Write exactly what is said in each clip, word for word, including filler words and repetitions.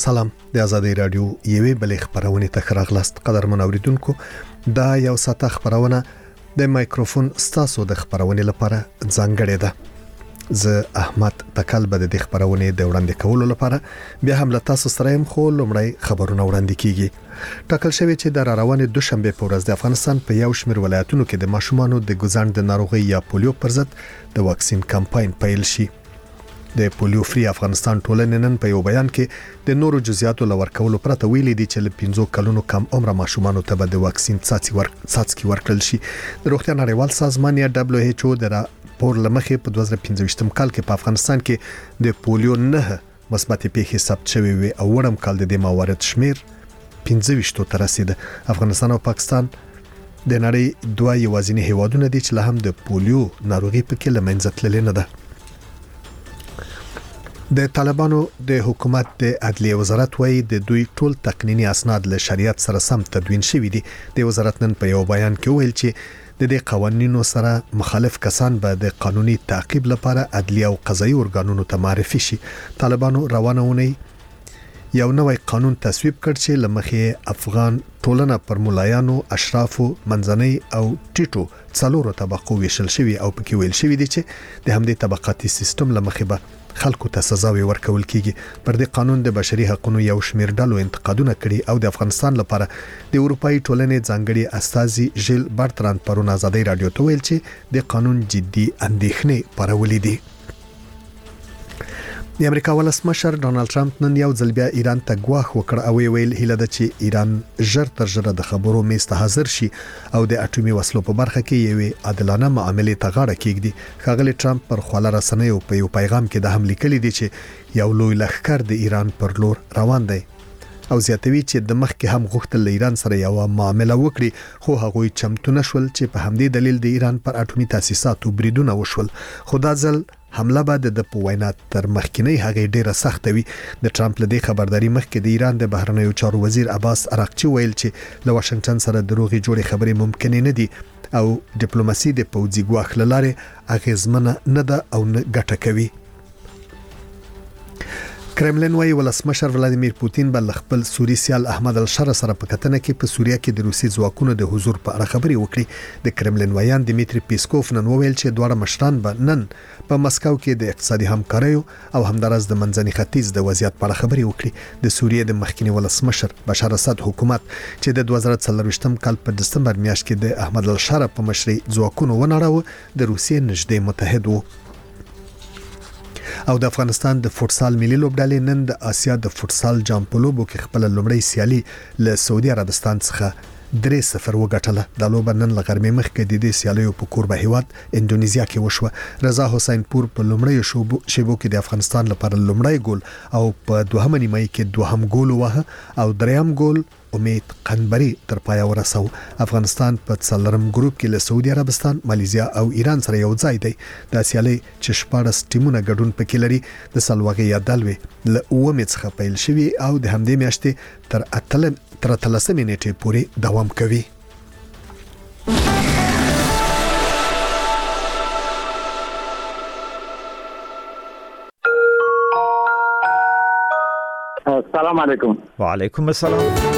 سلام د آزادۍ رادیو یوې بلې خبرونه ته راغلاست قدرمن اوریدونکو دا یو ساعت خبرونه د مایکروفون ستاسو د خبرونه لپاره ځانګړې ده زه احمد تکل به د خبرونه د وړاندې کولو لپاره بیا هم له تاسو سره يم خو لمړی خبرونه وړاندې کیږي ټاکل شوی چې د روانې دوشنبه په ورځ د افغانستان په یو شمېر ولایتونو کې د ماشومانو د ګزاند د ناروغي یا پولیو پر ضد د واکسین کمپاین پیل شي د پولیو فری افغانستان ټولنې نن په یو بیان کې د نورو جزئیاتو لور کولو پرته ویلي دي چې ل پنځو کلونو کم عمر ماشومانو ته به د واکسین څاڅکي ور څاڅکي ورکړل شي د روغتیا نړیوال سازمان یا دبليو ایچ او د راپور لمخې په دوه زره پنځه کال کې په افغانستان کې د پولیو نه مثبت پیښې ثبت شوې وي او وړم کال د موارد شمیر پنځه ته رسید. افغانستان او پاکستان د نړۍ دوه یوازینی هیوادونه دي چې له هم د پولیو ناروغي په کې لمنځه تللې نه ده. د طالبانو د حکومت د عدلیه وزارت وایي د دوی ټول تقنینی اسناد له شریعت سره سم تدوین شوي دي. د وزارت نن په یو بیان کې ویل چې د دې قوانینو سره مخالف کسان به د قانوني تعقیب لپاره عدلیه او قضایي ارګانونو ته معرفي شي. طالبانو روانونه یو نوې قانون تصویب کړ چې لمخې افغان ټولنه پر ملایانو اشرافو منځنۍ او ټیټو څلورو طبقو ویشل شوی او پکې ویل شوی دي چې د همدې طبقاتي سیستم لمخې به خلکو ته سزاوي ورکول کیږي. پر دې قانون د بشري حقوقو یو شمېر ډلو انتقادونه کړي او د افغانستان لپاره د اروپאי ټولنې ځانګړي استازي ژیل برتراند پرون آزادۍ رادیو ته ویل چې د قانون جدي اندېښنې پرولې دي. د امریکا ولسمشر ډونالد ټرمپ نن یو ځل بیا ایران ته ګواښ وکړ او ویل هیله ده چې ایران ژر تر ژره د خبرو میز ته حاضر شي او د اټومي وسلو په برخه کې یو عادلانه معاملې ته غاړه کېږدي. ښاغلی ټرمپ پر خواله رسنیو په یو پیغام کې د هم لیکلي دي چې یو لوی لښکر د ایران پر لور روان دی او زیاتوي چې د مخ کې هم غوښتل ایران سره یو معامله وکړي خو هغوی چمتو نشول چې په همدې دلیل د ایران پر اټومي تاسیساتو بریدونه وشول. خو دا ځل حمله بعد د پوینا تر مخکینی هغه ډیره سخت وي. د ټرمپ له دې خبرداري مخکې د ایران د بهرنیو چارو وزیر عباس عراقچی ویل چې له واشنگټن سره دروغي جوړې خبرې ممکن نه دي او ډیپلوماسي د پوځي ګواښ لاره اغیزمنه نه ده او نه ګټه کوي. کرملین وايي ولسمشر ولادیمیر پوتین بل خپل سوری سیال احمد الشر سره په کتنه کې په سوریه کې د روسي ځواکونو د حضور په اړه خبري وکړي. د کرملین وایان دمیتری پیسکوف نن وویل چې دواړه مشران به نن په مسکو کې د اقتصادي همکاریو او همدارس د منځني ختیځ د وضعیت په اړه خبري وکړي. د سوریه د مخکنی ولسمشر بشار اسد حکومت چې د دوه زره څلرويشتم کال په دسمبر میاشت کې د احمد الشر په مشرۍ ځواکونو ونړاوه د روسیې نږدې متحد وو. او د افغانستان د فوتسال ملي لوبډلې نن د آسیا د فوتسال جام په لوبو کې خپل لومړی سیالي له سعودي عربستان څخه درې صفر وګټله. د لوب نن له غرمې مخکې د دې سیالیو په کوربه هیواد اندونیزیا کې وشوه. رضا حسین پور په لومړی شوبو شیبو کې د افغانستان لپاره لومړی ګول او په دوهمه نیمه کې دوهم ګول وه او دریم ګول امید قنبري تر پای ورسو. افغانستان په څلورم ګروپ کې له سعودي عربستان، ماليزیا او ایران سره یو ځای دی. د سیالي چې شپږ ټیمونه ګډون پکې لري د سلواغې یا دلوي له اومه څخه پیل شوی او د همدې میاشتې تر اتل تر اتلسمې نیټې پورې دوام کوي. السلام علیکم. وعلیکم السلام.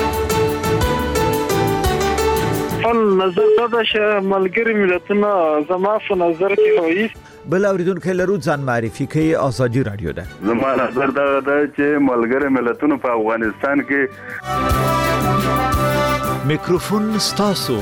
فن نظر دا چې ملګری ملتونه زما په نظر کې وایي بل اوریدونکو لرو ځان معرفي کوي آزادي رادیو ده. زما نظر دا ده چې ملګری ملتونه په افغانستان کې میکروفون ستاسو.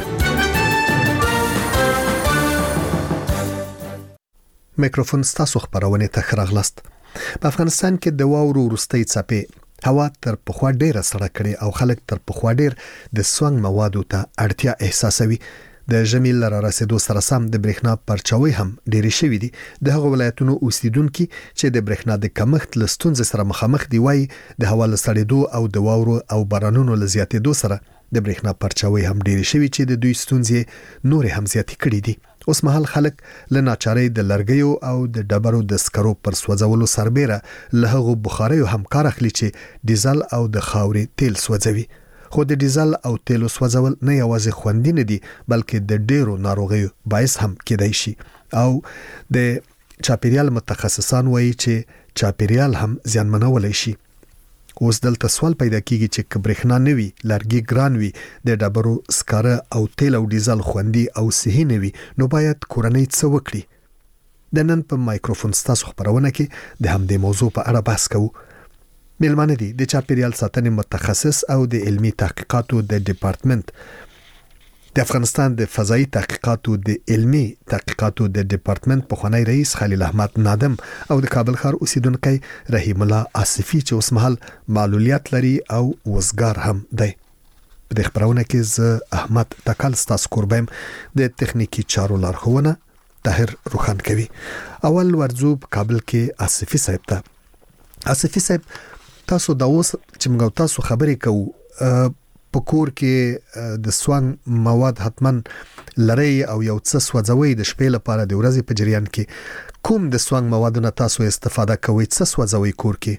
میکروفون ستاسو خبرونه ته خراغلاست. په افغانستان کې د واورو وروستۍ څپې هوا تر پخوا ډیره سړه کړي او خلک تر پخوا ډیر د سونګ موادو ته اړتیا احساسوي. د ژمي لره رسیدو سره سم د برېښنا پرچاوي هم ډېری شوي دي. د هغو ولایتونو اوسیدونکو چې د برېښنا د کمښت له ستونزې سره مخامخ دي وایي د هوا له سړېدو او د واورو او بارانونو له زیاتېدو سره د برېښنا پرچاوي هم ډېری شوي چې د دوی ستونزې نور هم زیاتې کړي دي. اوس مهال خلک له ناچارۍ د لرګیو او د ډبرو د سکرو پر سوځولو سربېره له هغو بخاریو هم کار اخلي چې ډیزل او د خاورې تیل سوځوي. خو د ډیزل او تیلو سوځول نه یوازې خوندي نه دي بلکې د ډیرو ناروغیو باعث هم کېدای شي او د چاپیریال متخصصان وایي چې چاپیریال هم زیانمنولای شي. اوس دلته سوال پیدا کیږي چې کبرخنا نوي لرګي ګران وي د ډبرو سکاره او تیل او ډیزل خوندي او صحي نوي نو باید کورنۍ څه وکړي. د نن په مایکروفون ستاسو خبرونه کې د همدې موضوع په اړه بحث کوو. ملمانه دي د چاپیریال ساتنې متخصص او د علمي تحقیقاتو د ډپارټمنټ د افغانستان د فضائي تحقیقاتو د علمي تحقیقاتو د ډپارټمنټ په خونای رئیس خلیل احمد نادم او د کابل ښار اوسیدونکو رحیم الله آصفي چې اوس مهال معلولیت لري او وزګار هم دی. په دې خبرونه کې ز احمد تکل ستاسو قربم د تخنیکی چارو لارښوونه طاهر روخان کوي. اول ورځو په کابل کې آصفي صاحب ته آصفي صاحب تاسو د اوس چې موږ تاسو خبرې کوو په کور کې د سوانګ مواد حتمن لري او یو څه سوځوي د شپې لپاره د ورځې په جریان کې کوم د سوانګ موادونو تاسو استفاده کوئ څه سوځوي کور کې؟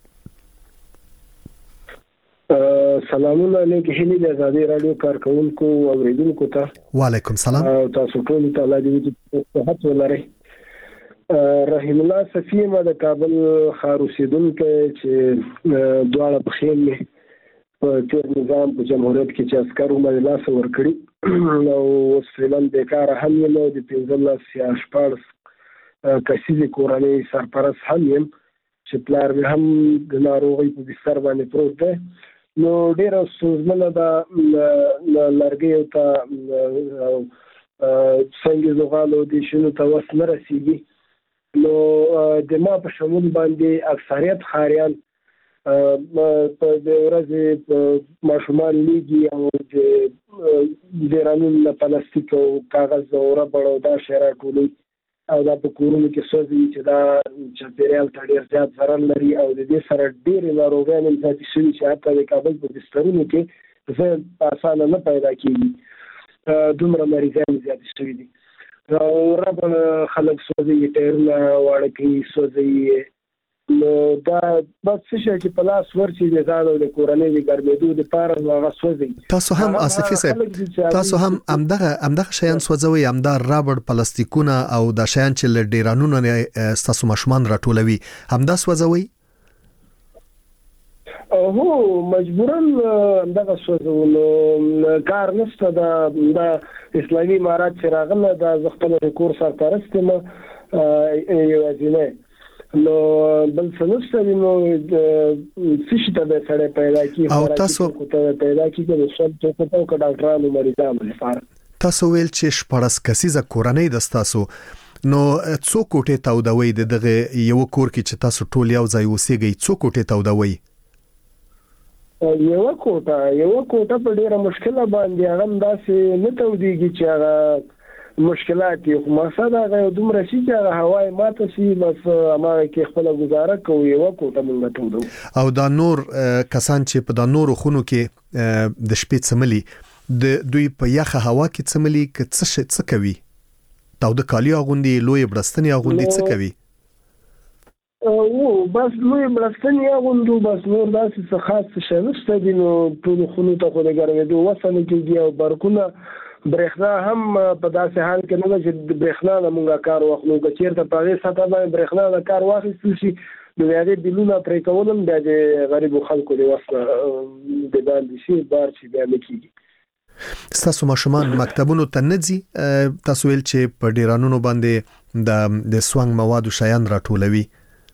سلامونه علیکم هلي د ازادي رادیو کارکونکو او اوریدونکو ته. وعلیکم سلام. تاسو ټول ته الله دې صحت ولري. رحیم الله صفی ما د کابل ښار اوسیدونکو چې دواړه بخیل په تیر نظام په جمهوریت کې چې عسکرو باندې لاس ورکړي نو اوس فعلاً بیکاره هم یم او د پنځلس یا شپاړس کسیزې کورنۍ سرپرست هم یم چې پلار مې هم د ناروغۍ په بستر باندې پروت دی. نو ډېره ستونزمنه ده لرګیو ته څنګه زغالو د شنو ته وس نه رسیږي. نو د ما په شمول باندې اکثریت ښاریان په د ورځې په ماشومان لیږي او د ډیرانون له پلاستیک او کاغذ او ربړ او دا شی راټولوي او دا په کورونو کې سوځي چې دا چاپیریال ته ډېر زیات ضرر لري او د دې سره ډېرې ناروغیانې زیاتې شوي چې حتی د کابل په بسترونو کې ځای په اسانه نه پیدا کېږي. دومره مریضان زیاتې شوي دي. ربړ خلک سوځي، ټایرونه واړه کوي سوځي. نو دا بس څه چې په لاس ورچی د ځان او د کورنۍ د ګرمېدو لپاره هغه سوځي. تاسو هم آصفي صاحب تاسو هم امدغه امدغه شیان سوځوي، امدا رابړ پلاستیکونه او د شیان چې ل ډیرانونو نه تاسو ماشومان راټولوي همدا سوځوي؟ هو مجبورن دغه سوځولو کار نشته. د اسلامي امارات چې راغله د خپل کور سرپرست ما یو ځینې نو بل څه نو څه ته به سره پیدا کی او تاسو پیدا کی چې څه څه په ډاکټرانو مریضانو لپاره تاسو ویل چې شپږ کسیزه کورنۍ د تاسو نو څو کوټه تاودوي دغه یو کور کې چې تاسو ټول یو ځای اوسېږئ څو کوټه تاودوي؟ یو کوټه یو کوټه په ډیره مشکله باندې هغه داسې نه توديږي چې هغه مشکلات یو مقصد هغه دومره شي چې هغه هواي ماته شي بس ما کې خپل گزاره کوي یو کوټه مونږ ته ودو. او دا نور کسان چې په دا نور خونو کې د شپې څملي د دوی په یخه هوا کې څملي که څه څه کوي؟ دا د کالی اغوندي لوی برستنی اغوندي څه کوي؟ او بس لوی برستنی اغوندو بس نور داسې څه خاص څه نشته دي. نو ټول خونو ته خو د ګرمېدو وسنه کېږي او برکونه برېښنا هم په داسې حال کې نه چې د برېښنا نه مونږه کار واخلو. که چېرته په هغې سطحه باندې برېښنا نه کار واخیستل شي نو د هغې بیلونه پرې کول هم بیا د غریبو خلکو د وس نه د باندې شي بار چې بیا نه کېږي. ستاسو ماشومان مکتبونو ته نه ځي؟ تاسو ویل چې په ډیرانونو باندې د د سوانګ موادو شیان راټولوي.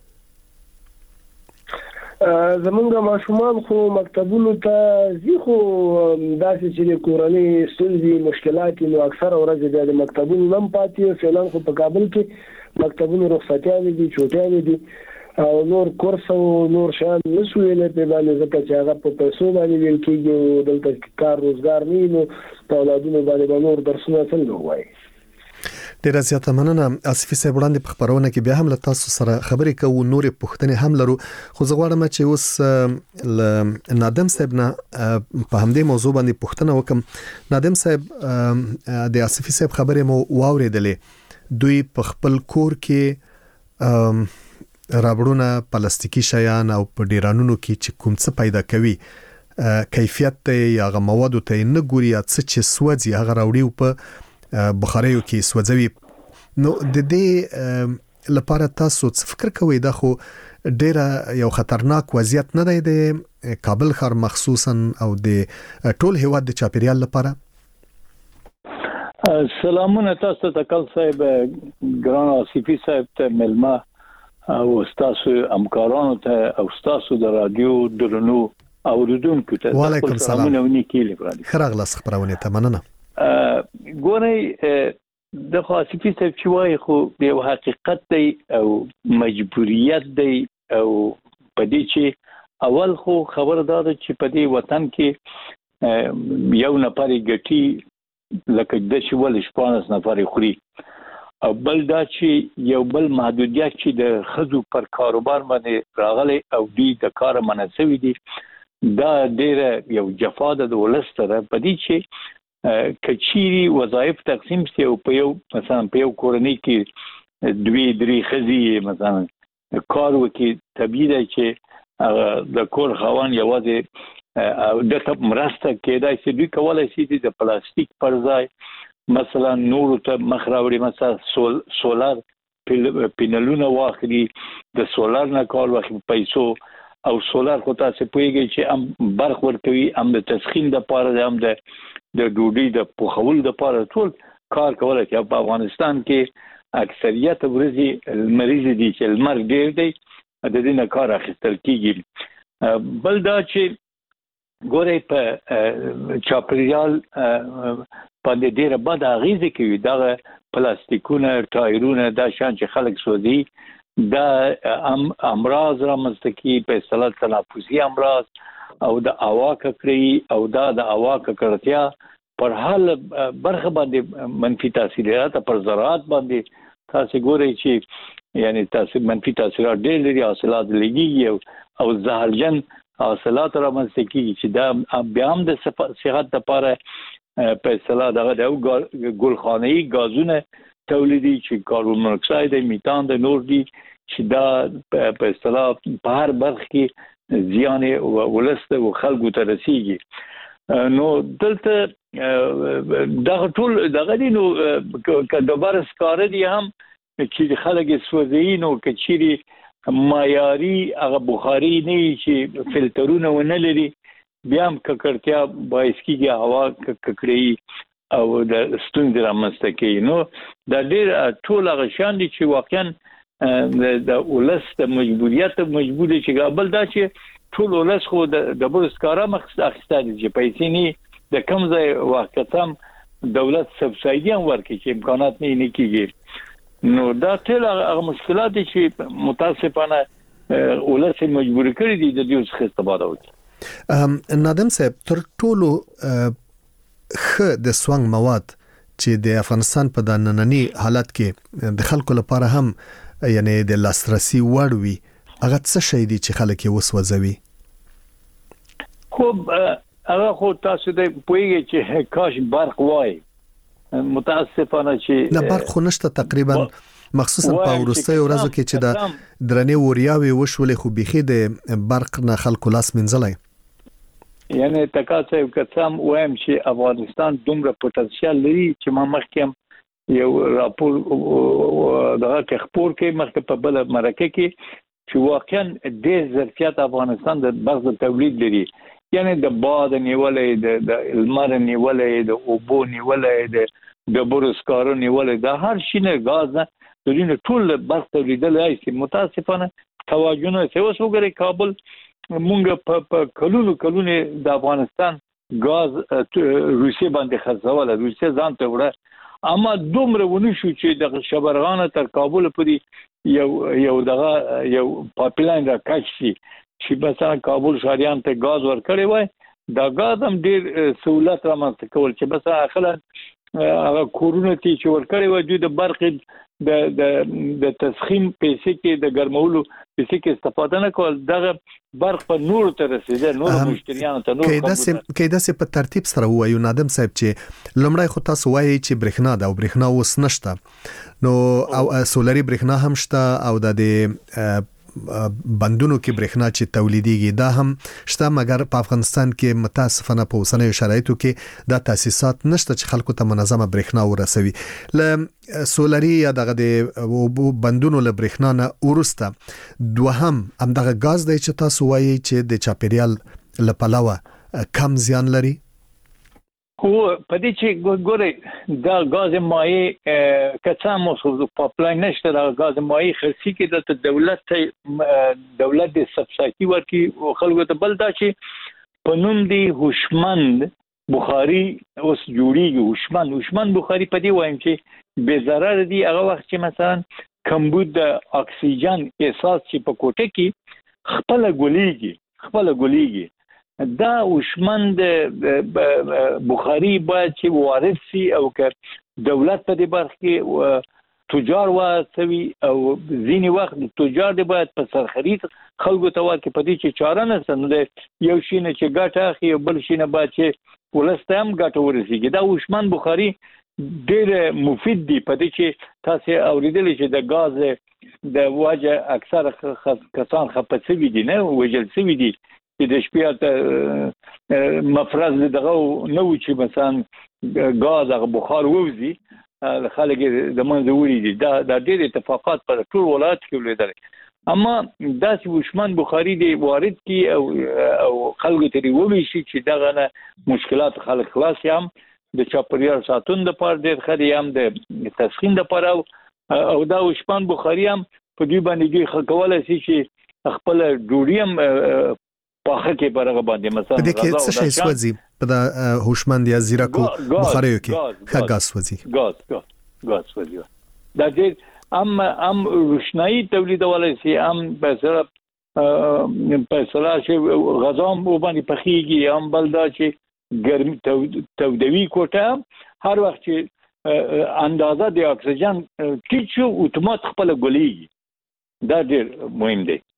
زمونږ ماشومان خو مکتبونو ته ځي خو داسې چې د کورنۍ ستونزې مشکلات نو اکثره ورځ بیا د مکتبونو نه پاتې فعلا خو په کابل کې مکتبونو رخصتیانې دي چوټیانې دي او نور کورس او نور شیان نشو ویلی په باندې ځکه چې هغه په پیسو باندې ویل کېږي او دلته کار روزګار نه وي نو په اولادونو باندې به نور درسونه څنګه ووایي. ډیره زیاته مننه آصفي صاحب. وړاندې په خبرونه کې بیا هم له تاسو سره خبرې کوو، نورې پوښتنې هم لرو، خو زه غواړم چې اوس له نادم صاحب نه په همدې موضوع باندې پوښتنه وکم. نادم صاحب د آصفي صاحب خبرې مو واورېدلې، دوی په خپل کور کې رابړونه پلاستیکي شیان او په ډیرانونو کې چې کوم څه پیدا کوي کیفیت ته یا غو موادو ته نه ګوري، څه چې سوځي هغه راوړي په بخاریو کې سوځوي. نو د دې لپاره تاسو څه فکر کوئ دا خو ډیره یو خطرناک وضعیت نه دی د کابل ښار مخصوصا او د ټول هیواد د چاپیریال لپاره؟ سلامونه تاسو ته کال صاحب، ګران آصفي صاحب ته، ملما او تاسو همکارانو ته او تاسو د رادیو درنو اوریدونکو ته وعلیکم سلام. سلامونه ونیکیل برادر. خراغله خبرونه ته مننه. ګورئ د آصفي صاحب چې وایي خو د حقیقت دی او مجبوریت دی، او پدې چې اول خو خبر داده چې په دې وطن کې یو نفر ګټي لکه د شول شپانس نفر خوري، او بل دا چې یو بل محدودیت چې د خزو پر کاروبار باندې راغلي او دی د کار مناسبي دي، دا ډیره یو جفا ده د ولس سره. په دې چې کچيري وظایف تقسیم شي او په یو مثلا په یو کورنۍ کې دوی درې خزي مثلا کار وکي، طبيعي ده چې د کور خوان یوازې د تپ مرسته کېدای شي دوی کولای شي د پلاستیک پر ځای مثلا نور ته مخراوري، مثلا سول سولار پینلونه واخلي، د سولار نه کار واخلي پیسو، او سولار خو تاسو پوهیږئ چې هم برق ورکوي، هم د تسخين د پاره، هم د د ډوډۍ د پخول د پاره ټول کار کولای شي. په افغانستان کې اکثریت ورځي مریض دي چې لمر ډیر دی، د دې نه کار اخیستل کیږي. بل دا چې ګورئ په چاپریال باندې ډیره بد اغیزه کوي دا پلاستیکونه، ټایرونه، دا شان چې خلک سوځي، دا امراض رامنځته کوي، په اصطلاح تنفسي امراض، او د هوا ککړي او دا د هوا ککړتیا پر حال برخه باندې منفي تاثیرات پر زراعت باندې تاسو ګورئ چې یعنی تاسو منفي تاثیرات ډېر لري، حاصلات لګي او زهرجن حاصلات رامنځته کیږي چې دا بیا هم د صحت لپاره په اصطلاح دغه د ګلخانه‌ای غازونه تولیدي چې کاربن مونو اکساید، میتان د نور دي چې دا په اصطلاح په هر برخه کې زیان ولسته او خلکو ته رسیږي. نو دلته دغه ټول دغه دي نو کډبر سکار دي هم چې خلک سوځي، نو کچيري معیاري هغه بخاري نه چې فلټرونه ونه لري، بیا هم ککړتیا باعث کیږي هوا ککړي او د ستونزې رامنځته کوي. نو دا ډېر ټول هغه شان دي چې واقعا د ولس د مجبوریت مجبور دي چې قبل دا چې ټول ولس خو د بورسکارا مخصص اخیستل دي چې پیسې نه د کم ځای واقعتم دولت سبسایډي هم ورکړي چې امکانات نه نه کیږي. نو دا ټول هغه مشکلات دي چې متاسفانه ولس مجبور کړی دي د دې څخه استفاده وکړي. نادم صاحب، تر ټولو خ د سوانګ مواد چې د افغانستان په د نننی حالت کې د خلکو لپاره هم یعنی د لاسرسي وړ وي، هغه څه شي دي چې خلک یې وسوځوي؟ خو هغه خو تاسو د پوهیږئ چې کاش برق وای، متاسفانه چې نه برق خو نشته تقریبا، مخصوصا په ورستۍ ورځو کې چې د درنې وریاوي وشولې، خو بيخي د برق نه خلکو لاس منځلای. یعنی تکاسه یو قسم وایم چې افغانستان دومره پوتنشل لري چې ما مخکې یو راپور دغه خبر کې مخکې په بل مرکه کې چې واقعا د ظرفیت افغانستان د بغض تولید لري، یعنی د باد نیولې، د المار نیولې، د اوبو نیولې، د بورسکارو نیولې، د هر شي نه غاز نه د دې ټول بغض تولیدل هي. متاسفانه توجه نه سوي وګورئ کابل مونږ په کلونو کلونو د افغانستان غاز روسي باندې خرڅول، روسي ځان ته وړه، اما دومره ونی شو چې د شبرغان تر کابل پورې یو یو دغه یو پایپلاین را کش شي چې مثلا کابل شهریان ته غاز ورکړي وای، دا غاز هم ډیر سہولت را مونږ کول چې بس اخلا هغه کورونه چې ورکړي وای د برق د د د تسخين پیسې کې د ګرمولو پیسې کې استفاده نه کول، دغه برق په نور ته رسیدل، نور مشتریانو ته نور کېده سي په ترتیب سره وایو. نادم صاحب چې لمړی خو تاسو وایي چې برېښنا دا او برېښنا اوس نشته، نو او سولري برېښنا هم شته او د بندونو کې برېښنا چې تولیدېږي دا هم شته، مګر په افغانستان کې متاسفانه په اوسنیو شرایطو کې دا تاسیسات نشته چې خلکو ته منظمه برېښنا ورسوي. ل سولري یا دغه د بندونو له برېښنا نه ورسته دوهم همدغه غاز دی چې تاسو وایي چې د چاپیریال له پلوه کم زیان لري. خو په دې چې ګورې دا غاز مایع کڅا مو پایپلاین نشته، دا غاز مایع خرڅي کې د دولت دولت د سبسایډي ورکي خلکو ته، بل دا چې په نوم دی هوشمند بخاري اوس جوړیږي. هوشمند هوشمند بخاري په دې وایم چې بے ضرر دي. هغه وخت چې مثلا کمبود د اکسیجن احساس چې په کوټه کې خپل ګولېږي خپل ګولېږي دا هوشمند بخاري باید چې وارد شي او که دولت په دې برخه کې تجار واسوي او ځینی وخت تجار دی باید په سرخرید خلکو ته ورکړي. په دې چې چاره نشته نو یو شي نه چې ګټه اخلي او بل شي نه باید چې ولسته هم ګټه ورسیږي. دا هوشمند بخاري ډېر مفید دی. په دې چې تاسو اوریدلی چې د غاز د واجه اکثر کسان خپه شوي دي نه وژل شوي دي چې د شپې مفرز دغه نو چې مثلا غاز هغه بخار ووزي خلک د منځ وړي دي. دا د ډېر اتفاقات په ټول ولایت کې ولیدل، اما دا چې هوشمند بخاري دی وارد کی او او خلک ته ووي شي چې دغه نه مشکلات خلک خلاص یم د چاپریال ساتون د پاره د خدي هم د تسخین د پاره او دا هوشمند بخاري هم په دې باندې خلکواله شي چې خپل ډوډۍ پاخه کې برغه باندې مثلا د کې څه شي سوځي په د هوشمند یا زیرکو بخاریو کې ښه غاز سوځي غاز غاز سوځي. دا چې ام ام روشنايي تولیدولای شي، ام په سره په سره چې غزام باندې پخېږي، ام بل دا چې ګرمي تودوي کوټه هر وخت چې اندازه د اکسیجن ټیټ شو اتومات خپل ګلېږي. دا ډېر مهم دی.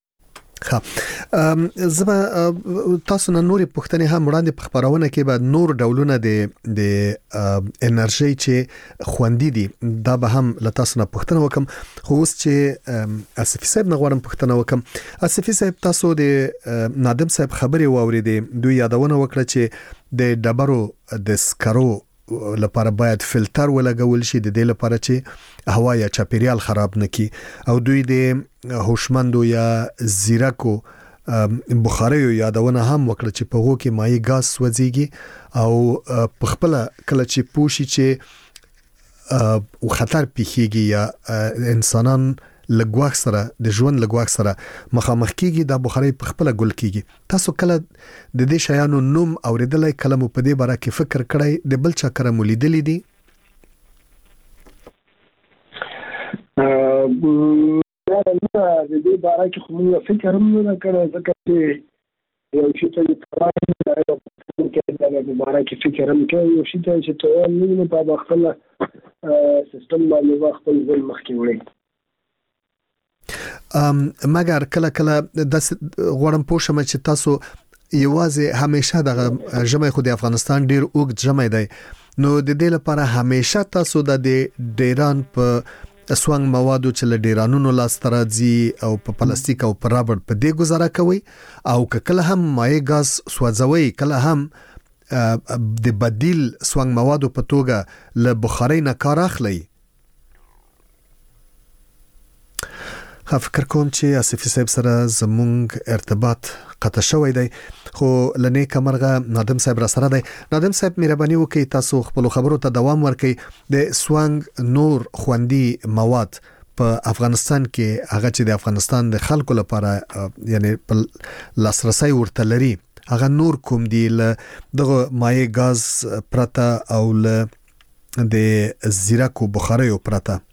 ها زما تاسو نن نورې پوښتنې هم وړاندې په خبرونه کې به نور ډولونه د د انرژي چې خوندې دي دا به هم له تاسو نه پوښتنه وکم. خو اوس چې اسفي صاحب نه غواړم پوښتنه وکم. اسفي صاحب تاسو د نادم صاحب خبرې واورېدې، دوی یادونه وکړه چې د ډبرو د سکرو لپاره باید فلټر ولګول شي د دې لپاره چې هوا یا چاپیریال خراب نکړي، او دوی د هوشمندو یا زیرکو بخاریو یادونه هم وکړه چې په هغو کې مایع غاز سوځيږي او په خپل کله چې پوښي چې او خطر پیښیږي یا انسانان لګواخ سره د ژوند لګواخ سره مخامخ کیږي، دا بخاري په خپل ګل کیږي. تاسو کله د دې شیانو نوم اوریدلای، کله مو په دې باره کې فکر کړی، د بل چا کړه مو لیدلې دي؟ ا د دې باره کې خو موږ فکر هم نه کړی، ځکه چې یو شی ته د باره کې فکر هم کوي، یو شی ته چې ته نه په خپل سیستم باندې خپل ځل مخکې وړي. ام مګر کله کله د غوړم پوښم چې تاسو یوازې همیشه د جمعې خو د افغانستان ډیر اوږد جمعې دی، نو د دې لپاره همیشه تاسو د ډیران په سوانګ موادو چې له ډیرانونو لاس ترځي او په پلاستیک او په رابر په دې گزاره کوي، او کله هم مایع غاز سوځوي، کله هم د بدیل سوانګ موادو په توګه له بخارۍ نه کار اخلي. فکر کوم چې اسفي صاحب سره زمونږ ارتباط قطع شوی دی، خو لنی کمرغه نادم صاحب را سره دی. نادم صاحب مهرباني وکړئ تاسو خپل خبرو ته دوام ورکړئ. د سوانګ نور خوندي مواد په افغانستان کې هغه چې د افغانستان د خلکو لپاره یعنی په لاسرسي ورته لري، هغه نور کوم دی له دغه مایع غاز پرته او له د زیرکو بخاریو پرته؟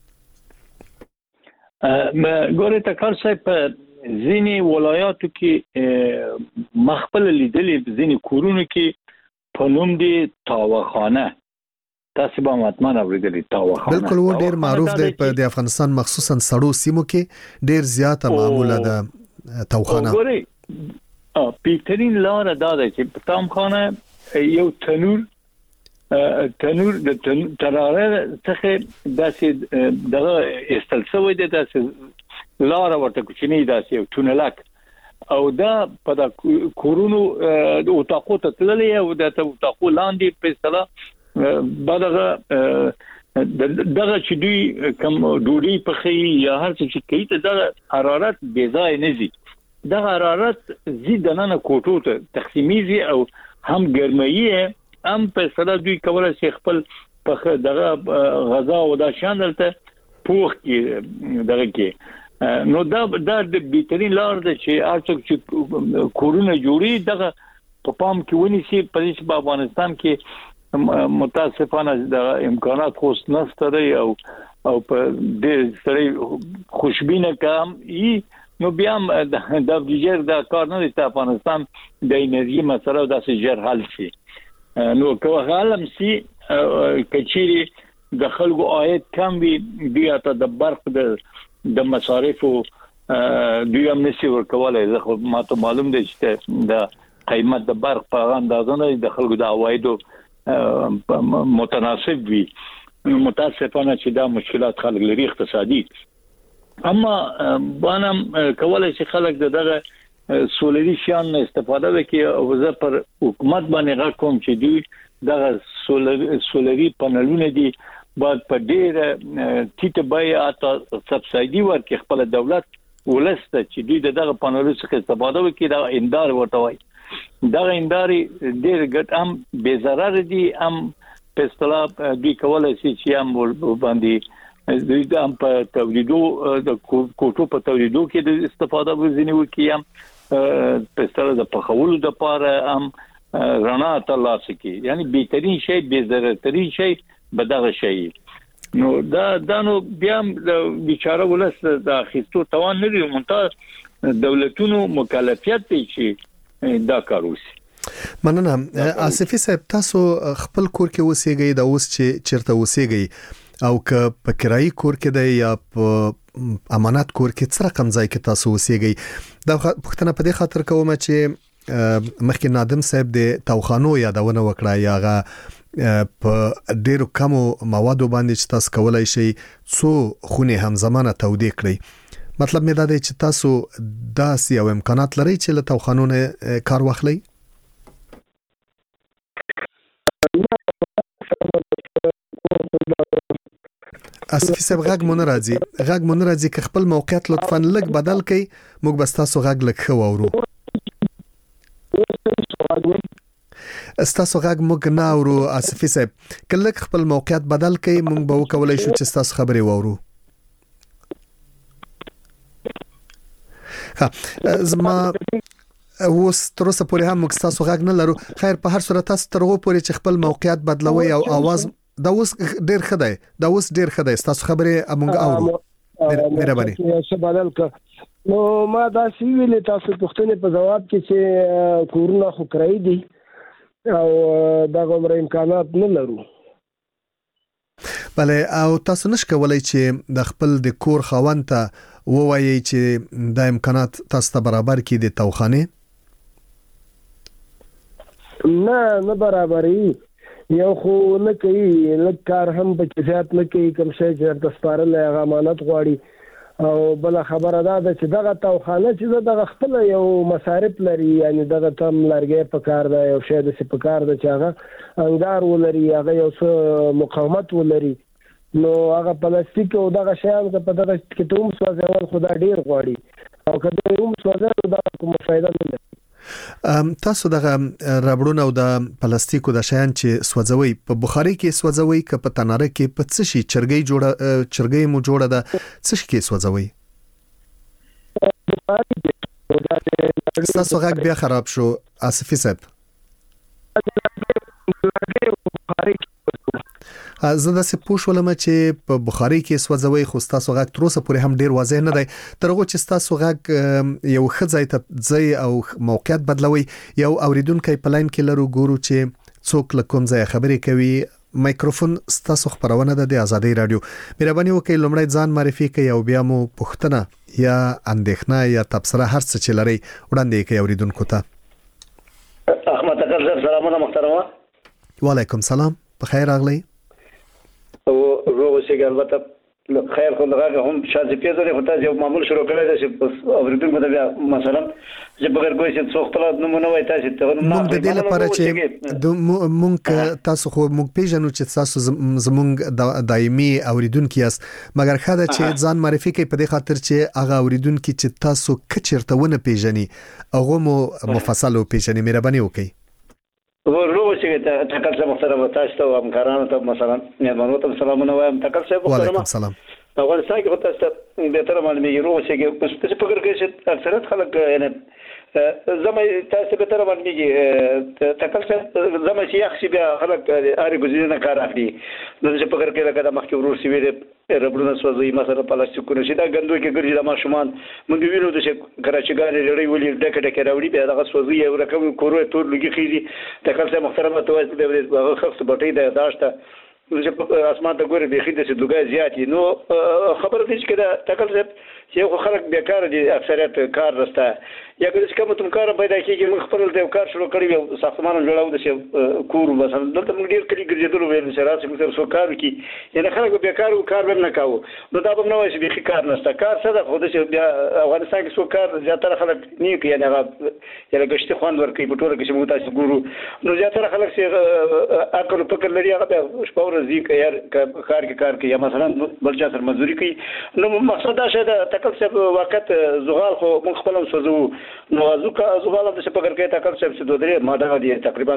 ګوره تکار صاحب په ځینی ولایاتو کې مخبل لیدلې ځینی کورونو کې په نوم دی تاوخانه، تاسو به حتما اوریدلې تاوخانه. بالکل و ډیر معروف دی په د افغانستان مخصوصا سړو سیمو کې ډیر زیاته معموله ده تاوخانه. ګوره پیترین لار دا ده چې تاوخانه یو تنور تنور د تراره څخه داسې دغه استلسوي د داسې لار ورته کوچنی داسې تونلک او دا په د کورونو د اوتاقو ته تللی او د اوتاقو لاندې په اصطلاح بدغه دغه چې دوی کوم ډوډۍ پخې یا هر څه چې کوي ته د حرارت بې ځای نه زی د حرارت زیدنه کوټو ته تقسیمیږي او هم ګرمایي هم په اصطلاح دوی کولای شي خپل په دغه غذا او د شاندلته پوخ کې دغه کې نو دا د بهترین لار ده چې اڅوک چې کورونه جوړي دغه په پام کې ونیسي په دې په افغانستان کې متاسفانه د امکانات خو نشته دی او او په دې سره خوشبینه کم ای نو بیا د ډیجر د کار نه د افغانستان د انرژي مسله داسې جر حل شي نو کوه عالم سي کچيري د خلکو عاید کم وي بیا ته د برق د د مصارفو دوی هم نشي ورکولای زه خو ماته معلوم دي چې د قیمت د برق په اندازه نه د خلکو د عوایدو متناسب وي متاسفانه چې دا مشکلات خلک لري اقتصادي اما باندې کولای شي خلک دغه سولري شان استفاده وکړي او زه پر حکومت باندې غواړم چې دوی دغه سولري پنلونه دي بعد په ډیره ټیټه بیه اته سبسایډي ورکړي خپل دولت ولسته چې دوی دغه پنلونو څخه استفاده وکړي دا اندار ورته وای دا انداري ډیر ګټ هم بې ضرر دي هم په اصطلاح دوی کولای شي چې هم باندې دوی هم په تولیدو د کوټو په تولیدو کې د استفاده وزنی وکړي هم په اصطلاح د پخولو د پاره هم رڼا ترلاسه کړي یعنی بهترین شی بې ضرر ترین شی بدغه شي نو دا دانو بیا د بیچاره ولس د اخیستو توان نه دی مونته دولتونو مکلفیت دی چې دا کار وشي مننه آصفي صاحب تاسو خپل کور کې اوسېږئ د اوس چې چیرته اوسېږئ او که په کرایي کور کې دی یا په امانت کور کې څه رقم ځای کې تاسو اوسېږئ دا پوښتنه په دې خاطر کوم چې مخکې نادم صاحب د توخانو یادونه وکړه یاغه په ډیرو کمو موادو باندې چې تاسو کولای شئ څو خونه همزمانه تودې کړئ مطلب مې دا دی چې تاسو داسې یو امکانات لرئ چې له توخانونو کار واخلئ آصفي صاحب غږ مون راځي غږ مون راځي که خپل موقعیت لطفا لږ بدل کړئ موږ بس تاسو غږ لږ ښه واورو استاسو غږ موږ نه اورو آصفي صاحب کله خپل موقعیت بدل کړئ موږ به وکولای شو چې تاسو خبرې واورو ها زما اوس تر اوسه پورې هم موږ تاسو غږ نه لرو خیر په هر صورت تاسو تر اوسه پورې چې خپل موقعیت بدلوي او आवाज دا اوس ډیر ښه دی دا اوس ډیر ښه دی تاسو خبرې موږ اورو مهرباني څه بدل ک نو ما دا سی ویل تاسو پوښتنه په جواب کې چې کورونه خو کرای دي او دا کومه امکانات نه لرو بله او تاسو نش کولای چې د خپل د کور خاوند ته ووایي چې د امکانات تاسو ته برابر کړي د توخانه نه نه برابرې یو خو نه کوي لکه کار هم په زیات نه کوي کوم شي چې د سپارل امانت غواړي او بل خبره ده چې دغه توخانه چې دغه خپل یو مصارف لري یعنی دغه تم لرګي په کار ده یو شی د په کار ده چې هغه انګار ولري هغه یو څه مقاومت ولري نو هغه پلاستیک او دغه شیان په دغه کې ته هم سوځول خدا ډیر غواړي او کله هم سوځول دا کوم فائدہ نه لري تاسو دغه ربړونه او د پلاستیکو د شیان چې سوځوي په بخاري کې سوځوي که په تناره کې په څه شي چرګي جوړه چرګي مو جوړه ده څه شي کې سوځوي تاسو غږ بیا خراب شو آصفي صاحب زه د سپوش ولم چې په بخاري کې سوځوي خو تاسو غږ تر اوسه پورې هم ډیر واضح نه دی ترغه چې تاسو غږ یو خځای ته ځای او موقعیت بدلوي یو اوریدونکو په لاین کې لرو ګورو چې څوک لکم ځای خبرې کوي مایکروفون تاسو خبرونه ده د ازادي رادیو مهرباني وکړئ لمړی ځان معرفي کړئ او بیا مو پوښتنه یا اندېښنه یا تبصره هر څه چې لري وړاندې کړئ اوریدونکو ته احمد اکبر صاحب سلامونه محترمه وعلیکم سلام بخیر راغلی او روغ اوسئ البته خیر خو لږه هم شاذ پیژنې خو تاسو یو معمول شروع کړی دی چې اوریدونکو ته بیا مثلا چې بغیر کوی چې څو خپل نمونه وای تاسو ته موږ د دې لپاره چې موږ تاسو خو موږ پیژنو چې تاسو زموږ دایمي اوریدونکو یاست مګر خاله چې ځان معرفي کوي په دې خاطر چې هغه اوریدونکو چې تاسو کچرته ونه پیژني هغه مو مفصل پیژني مهرباني وکړئ ورو چې تکل څه محترم تاسو ته همکارانو ته مثلا مېرمنو ته سلامونه وایم تکل څه محترم وعلیکم السلام افغانستان کې تاسو ته به تر معلومیږي ورو چې په څه فکر کې چې اکثریت خلک یعنی زما تاسو به تر معلومیږي تکل څه زما چې یخ بیا خلک اړ ګزینه کار اخلي نو چې فکر کې لکه د مخکې ورور سی ویل ربړونه سوځي مثلا پلاستیکونه چې دا غندو کې ګرځي د ماشومان موږ وینو چې کراچګان لري ولې ډکه ډکه راوړي بیا دغه سوځي یو رقم کورو ټول لګي خيزي تکل څه محترمه توګه د هغه خفت بټي د داشته چې اسمان ته ګوري به خېده چې دوګه زیات نو خبر دې چې دا تکل څه چې یو خلک بیکار دي اکثریت کار راسته یا که څه کوم تم کار پیدا کیږي موږ خپل د کار شروع کړی ساختمان جوړاو د کور مثلا دلته موږ ډیر کلی ګرځېدل ویل چې راځي موږ سره کار وکړي یعنی خلک بیکار کار نه کاوه نو دا به نو چې به کار نشته کار څه ده خو د افغانستان کې څو کار زیاتره خلک نه کوي یعنی هغه یعنی ګشتي خوان ورکوي په ټول کې چې موږ تاسو ګورو نو زیاتره خلک چې عقل فکر لري هغه شپه ورځي کوي کار کې کار کوي مثلا بل چا سره مزدوري کوي نو مقصد دا شه د تکل څه وخت زغال خو موږ خپل سوزو نو ازوکا زغال د څه پکړ کې تکل څه څه دوه ماده دي تقریبا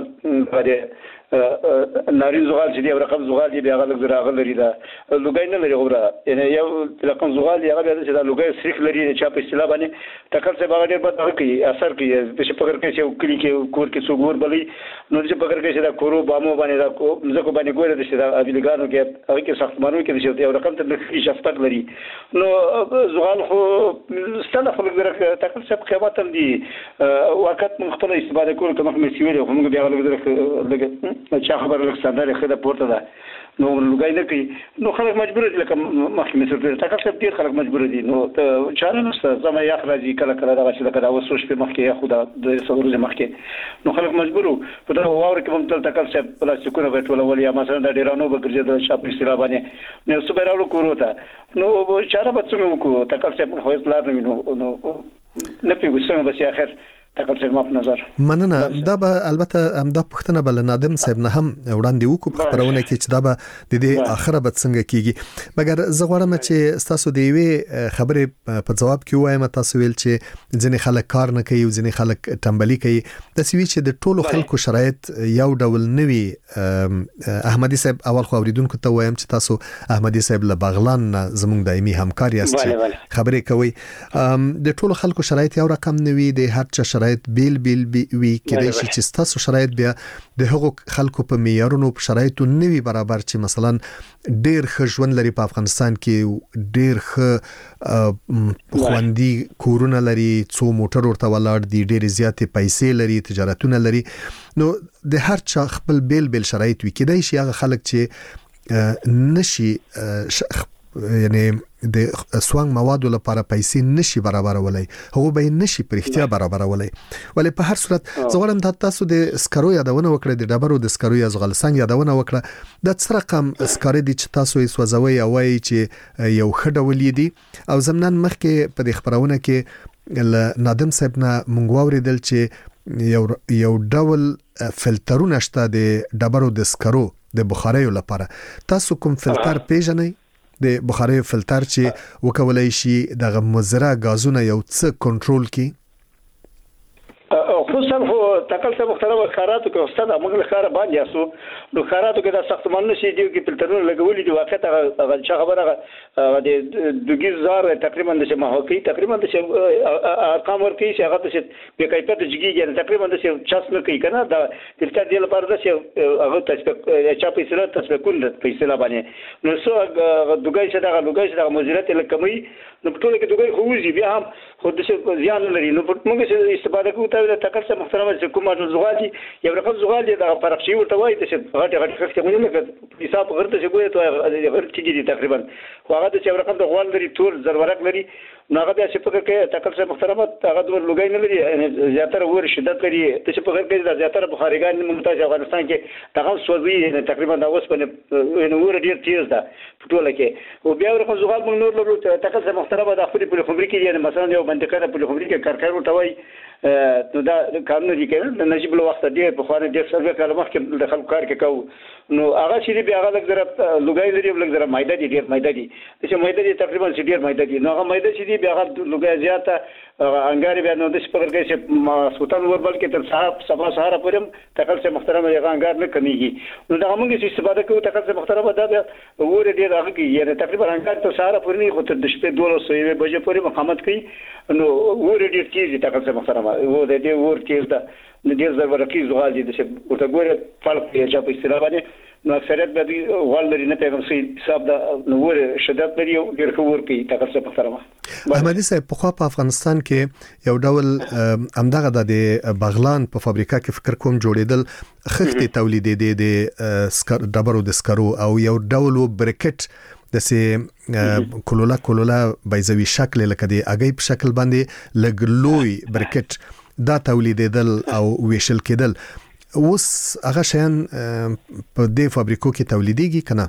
د نارین زغال چې دی رقم زغال دی هغه لږ راغل لري دا لوګای نه لري غوړه یعنی یو رقم زغال دی هغه چې دا لوګای سریخ لري چې په اصطلاح باندې تکل څه باندې ډېر بد کوي اثر کوي د څه پکړ کې چې کلی کې کور کې څوګور بلی نو چې پکړ کې چې دا کورو بامو باندې دا زکو باندې ګوره د څه د ابلیګانو کې هغه کې ساختمانو کې چې یو رقم ته د شفتک لري نو زغال خو ستنه خلک درک تکل څه قیمت هم دي وخت من خپل استفاده کول کوم کوم سیویل خو موږ بیا لږ چا خبر لږ ستاره خده پورته ده نو لګای نه کوي نو خلک مجبور دي لکه مخکې مثال تکل څه ډیر خلک مجبور دي نو چاره نشته زما یخ راځي کله کله دا چې لکه دا وسوش په مخکې یا خدا د سورز مخکې نو خلک مجبور په دا واور کې هم تل تکل څه پلاستیکونه وټول ولې یا مثلا د ډیرانو بګرځي د شاپ استرا باندې نو سپیرالو کوروتا نو چاره به څنګه وکړو تکل څه خو اصلاح نه نو نو نه پیوښتنه به سي اخر تکل څه ما په نظر مننه دا به البته همدا پښتنه بل نادم صاحب نه هم وړاندې وکړو په خبرونه کې چې دا به د دې اخره به څنګه کیږي مګر زه غواړم چې تاسو د یوې خبرې په جواب کې وایم تاسو ویل چې ځینې خلک کار نه کوي او ځینې خلک ټمبلي کوي د سوي چې د ټولو خلکو شرایط یو ډول نوي احمدي صاحب اول خو اوریدونکو ته وایم چې تاسو احمدي صاحب له بغلان زموږ دایمي همکار یاست خبرې کوي د ټولو خلکو شرایط یو رقم نوي د هر چا شرایط بیل بیل وی کېدای شي چې تاسو شرایط بیا د هغو خلکو په معیارونو په شرایطو نوي برابر چې مثلا ډېر ښه ژوند لري په افغانستان کې ډېر ښه خوندي کورونه لري څو موټر ورته ولاړ دي ډېر زیاتې پیسې لري تجارتونه لري نو د هر چا خپل بیل بیل شرایط وی کېدای شي هغه خلک چې نشي یعنی د سوانګ موادو لپاره پیسې نشي برابرولای هغه به نشي پرختیا برابرولای ولې په هر صورت زغړم د تاسو د سکرو یادونه وکړه د ډبرو د سکرو یا زغل سنگ یادونه وکړه د څه رقم سکرو دي چې تاسو یې سوځوي او وایي چې یو خډول دي او زمنان مخکې په خبرونه کې نادم صاحب نه مونږ واوریدل چې یو یو ډول فلټرونه شته د ډبرو د سکرو د بخاریو لپاره تاسو کوم فلټر پیژنئ د بخاري فلټر چې وکولای شي د مزرا غازونه یو څه کنټرول کی خصوصا خو تکل څه مختلفه خاراتو کې استاد موږ خاره باندې یاسو نو خاراتو کې د ساختمان نشي دی کې فلټرونه لګولې دی واقعیت هغه څه خبره د دوګي زار تقریبا د ما هوکي تقریبا د ارقام ورکی چې هغه د په کیفیت جګیږي تقریبا د چاس نه کوي کنه دا فلټر دی لپاره د هغه تاسو چا په سره تاسو کول په سره باندې نو څو دوګي چې دا دوګي چې د مزرات لکمي نو په ټول کې دوګي خوږي بیا هم خو د ځان لري نو موږ چې استفاده کوو ته تکل څه محترمه چې کوم کومه زغال دي یو رقم زغال دي د فرقشي ورته وایي چې غټ غټ خښته مونږ نه حساب غرته چې ګوي ته غرت کیږي تقریبا خو هغه د یو رقم د غوال لري تور زرورق لري نو هغه د فکر کې تکل څخه محترمت هغه د لوګای نه لري زیاتره ور شدت لري د څه فکر کې د زیاتره بخاریګان ممتاز افغانستان کې دغه سوځي تقریبا د اوس په نو ور ډیر تیز ده په ټوله کې او بیا ورکو زغال موږ نور لرو تکل څخه محترمه د خپل په فابریکې یعنی مثلا یو منطقه د په فابریکې کارکار وټوي نو دا قانون دی کې نجیب له وخت دی په خوانه ډیر څه کله مخکې د خلکو کار کې کو نو هغه چې بیا هغه لږ زره لوګای لري لږ زره مایده دي ډیر مایده دي چې مایده دي تقریبا ډیر مایده دي نو هغه مایده چې دی بیا هغه لوګای زیاته انګاری بیا نو د سپګر کې چې سلطان ور بل کې تر صاحب سبا سهار پرم تکل څخه محترمه یغه انګار نه کمیږي نو دا موږ چې استفاده کوو تکل څخه محترمه دا بیا ور ډیر هغه کې یعنی تقریبا انګار ته سهار پرې خو تر د شپې دوه سوي بجې پورې مقامت کوي نو ور ډیر کیږي تکل څخه محترمه و د دې ور تیز ده د دې زرورقي زغال دي چې ورته ګوره فرق یې چې په اصطلاح باندې نو اکثریت به دې غوال لري نه پیغام سي حساب د نو ور شدت لري او ډېر خور کوي تاسو په محترمه احمدي صاحب په خوا په افغانستان کې یو ډول امدغه د بغلان په فابریکه کې فکر کوم جوړیدل خښتې تولیدې د سکر ډبرو د سکرو او یو ډول برکټ د سه کولولا کولولا بایزوي شکل لکه د اگې په شکل باندې لګلوي برکټ دا تولیدېدل او ویشل کېدل اوس هغه شیان په دې فابریکو کې تولیدېږي کنه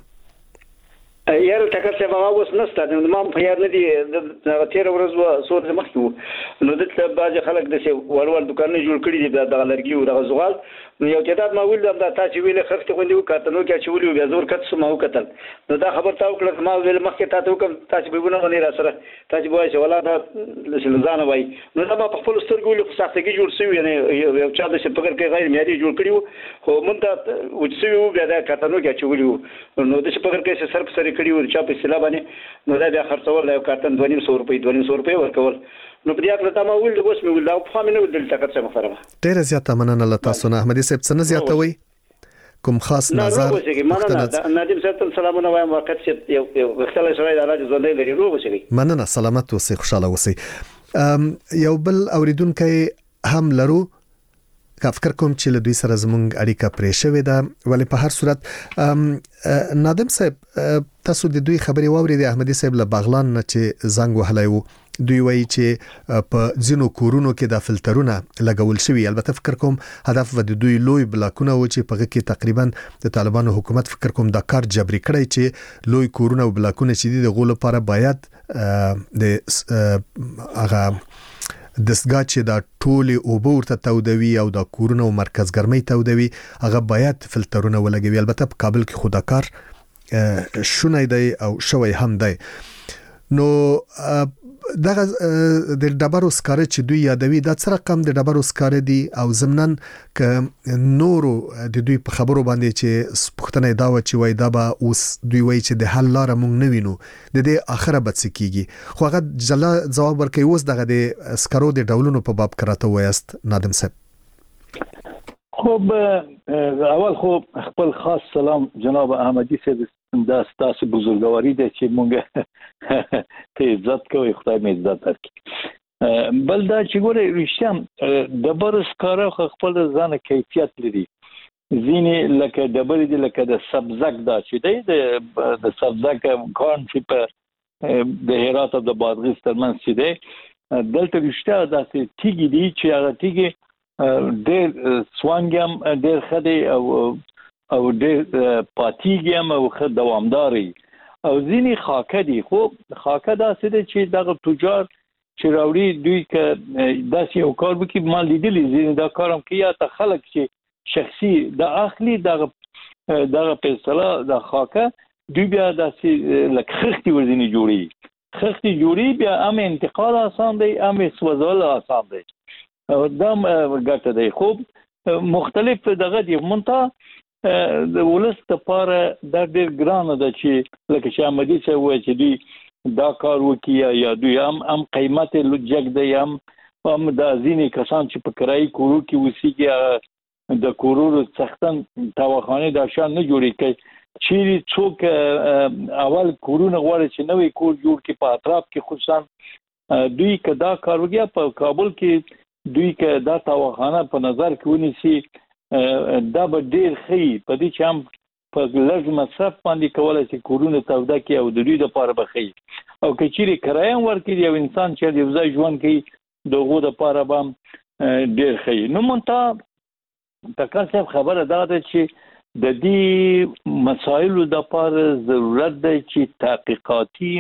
یاره تکل څه ما اوس نسته نو ما په یاد نه دي د تیر ورځ و سور مخکې نو دلته بعض خلک د ولول دکانونه جوړ کړي دي د لرګي او د زغال نو یو تعداد ما ویل دا تاسو ویل خرڅ غوندي وکړه نو کې چې ویل بیا زور کټ سم وکړل نو دا خبر تاو کړل ما ویل مخکې تاسو کوم تاسو به ونه ونی را سره تاسو وایي چې ولا دا لزان وای نو دا په خپل سترګو له سختګي جوړ شوی یعنی یو چا د شپګر کې غیر معیاري جوړ کړیو خو مونږ ته وڅوي بیا دا کټ نو کې چې ویل نو د شپګر کې سر په سر کړیو چا په سلا باندې نو دا بیا خرڅول یو کارتن دوه نیم سو روپۍ دوه نیم سو روپۍ ورکول نو په دې اړه دا ما ویل اوس مې ویل دا په مینه ودل تکړه څه مخرمه ډېر زیاته مننه له تاسو نه احمدي صاحب څنګه زیاتوي کوم خاص نظر مننه نادم صاحب سلامونه وایم وخت چې یو یو وختله سره د راځي زونډې لري روغ اوسئ مننه سلامت اوسئ خوشاله اوسئ یو بل اوریدونکو هم لرو که فکر کوم چې له دوی سره زمونږ اړیکه پرې شوې ده ولی په هر صورت نادم صاحب تاسو د دوی خبرې واورېدې احمدي صاحب له بغلان نه چې زنګ وهلی و دوی وایي چې په ځینو کورونو کې د فلټرونه لګول شوي البته فکر کوم هدف و د دوی لوی بلاکونه و چې په هغه کې تقریبا د طالبانو حکومت فکر کوم دا کار جبري کړی چې لوی کورونه او بلاکونه چې دي د غو لپاره باید د هغه دستګاه چې دا ټولې اوبه ورته تودوي او دا کورونه او مرکز ګرمۍ تودوي هغه باید فلټرونه ولګوي البته په کابل کې خو دا کار شونی دی او شوی هم دی نو دغه د ډبرو سکاره چې دوی یادوي دا څه رقم د ډبرو سکاره دي او ضمنن ک نورو د دوی په خبرو باندې چې پښتنه دا و چې وای دا به اوس دوی وای چې د حل لار مونږ نه وینو د دې اخره بد سکیږي خو هغه جلا جواب ورکوي اوس دغه د سکرو د ډولونو په باب کراته وایست نادم صاحب خب اول خو خپل خاص سلام جناب احمدی صاحب دا ستاسو بزرګواري ده چې مونږ ته عزت کوي خدای مې عزت ورکړي بل دا چې ګوره رښتیا د برسکاره خپل ځان کیفیت لري ځینې لکه ډبرې دي لکه د سبزک دا چې دی د سبزک کان چې په د هرات او د بادغیس ترمنځ چې دی دلته رښتیا داسې تیږي دي چې هغه تیږي ډېر سوانګم ډېر خدي او او ډېر پاتیګم او خد دوامداري او ځینې خاکه دي خو خاکه داسې دي چې دغه تجار چې راوړي دوی که داسې یو کار وکړي ما لیدلی ځینې دا کار هم کوي یا ته خلک چې شخصي د اخلي دغه دغه په اصطلاح د خاکه دوی بیا داسې لکه خښتې ورځینې جوړي خښتې جوړي بیا هم انتقال آسان دی هم سوځول آسان دی دا ګټه دی خو مختلف دغه دی منتها د ولس لپاره دا ډېر ګرانه ده چې لکه چې احمدي صاحب وایي چې دوی دا کار وکړي یا دوی هم هم قیمت لجګ دی هم هم دا ځینې کسان چې په کرایي کورو کې اوسېږي د کورونو سختن تاوخانې دا شان نه جوړې کوي چیرې څوک اول کورونه غواړي چې نوی کور جوړ کړي په اطراف کې خصوصا دوی که دا کار وکړي په کابل کې دوی که دا تاوخانه په نظر کې ونیسي دا به ډیر ښه په دې چې هم په لږ مصرف باندې کولای شي کورونه توده کړي او د دوی لپاره به ښه او که چیرې کرایه هم ورکړي یو انسان چې د یو ځای ژوند کوي د هغو لپاره به هم ډیر ښه. نو منتها ټاکل صاحب خبره دا ده چې د دې مسایلو لپاره ضرورت دی چې تحقیقاتي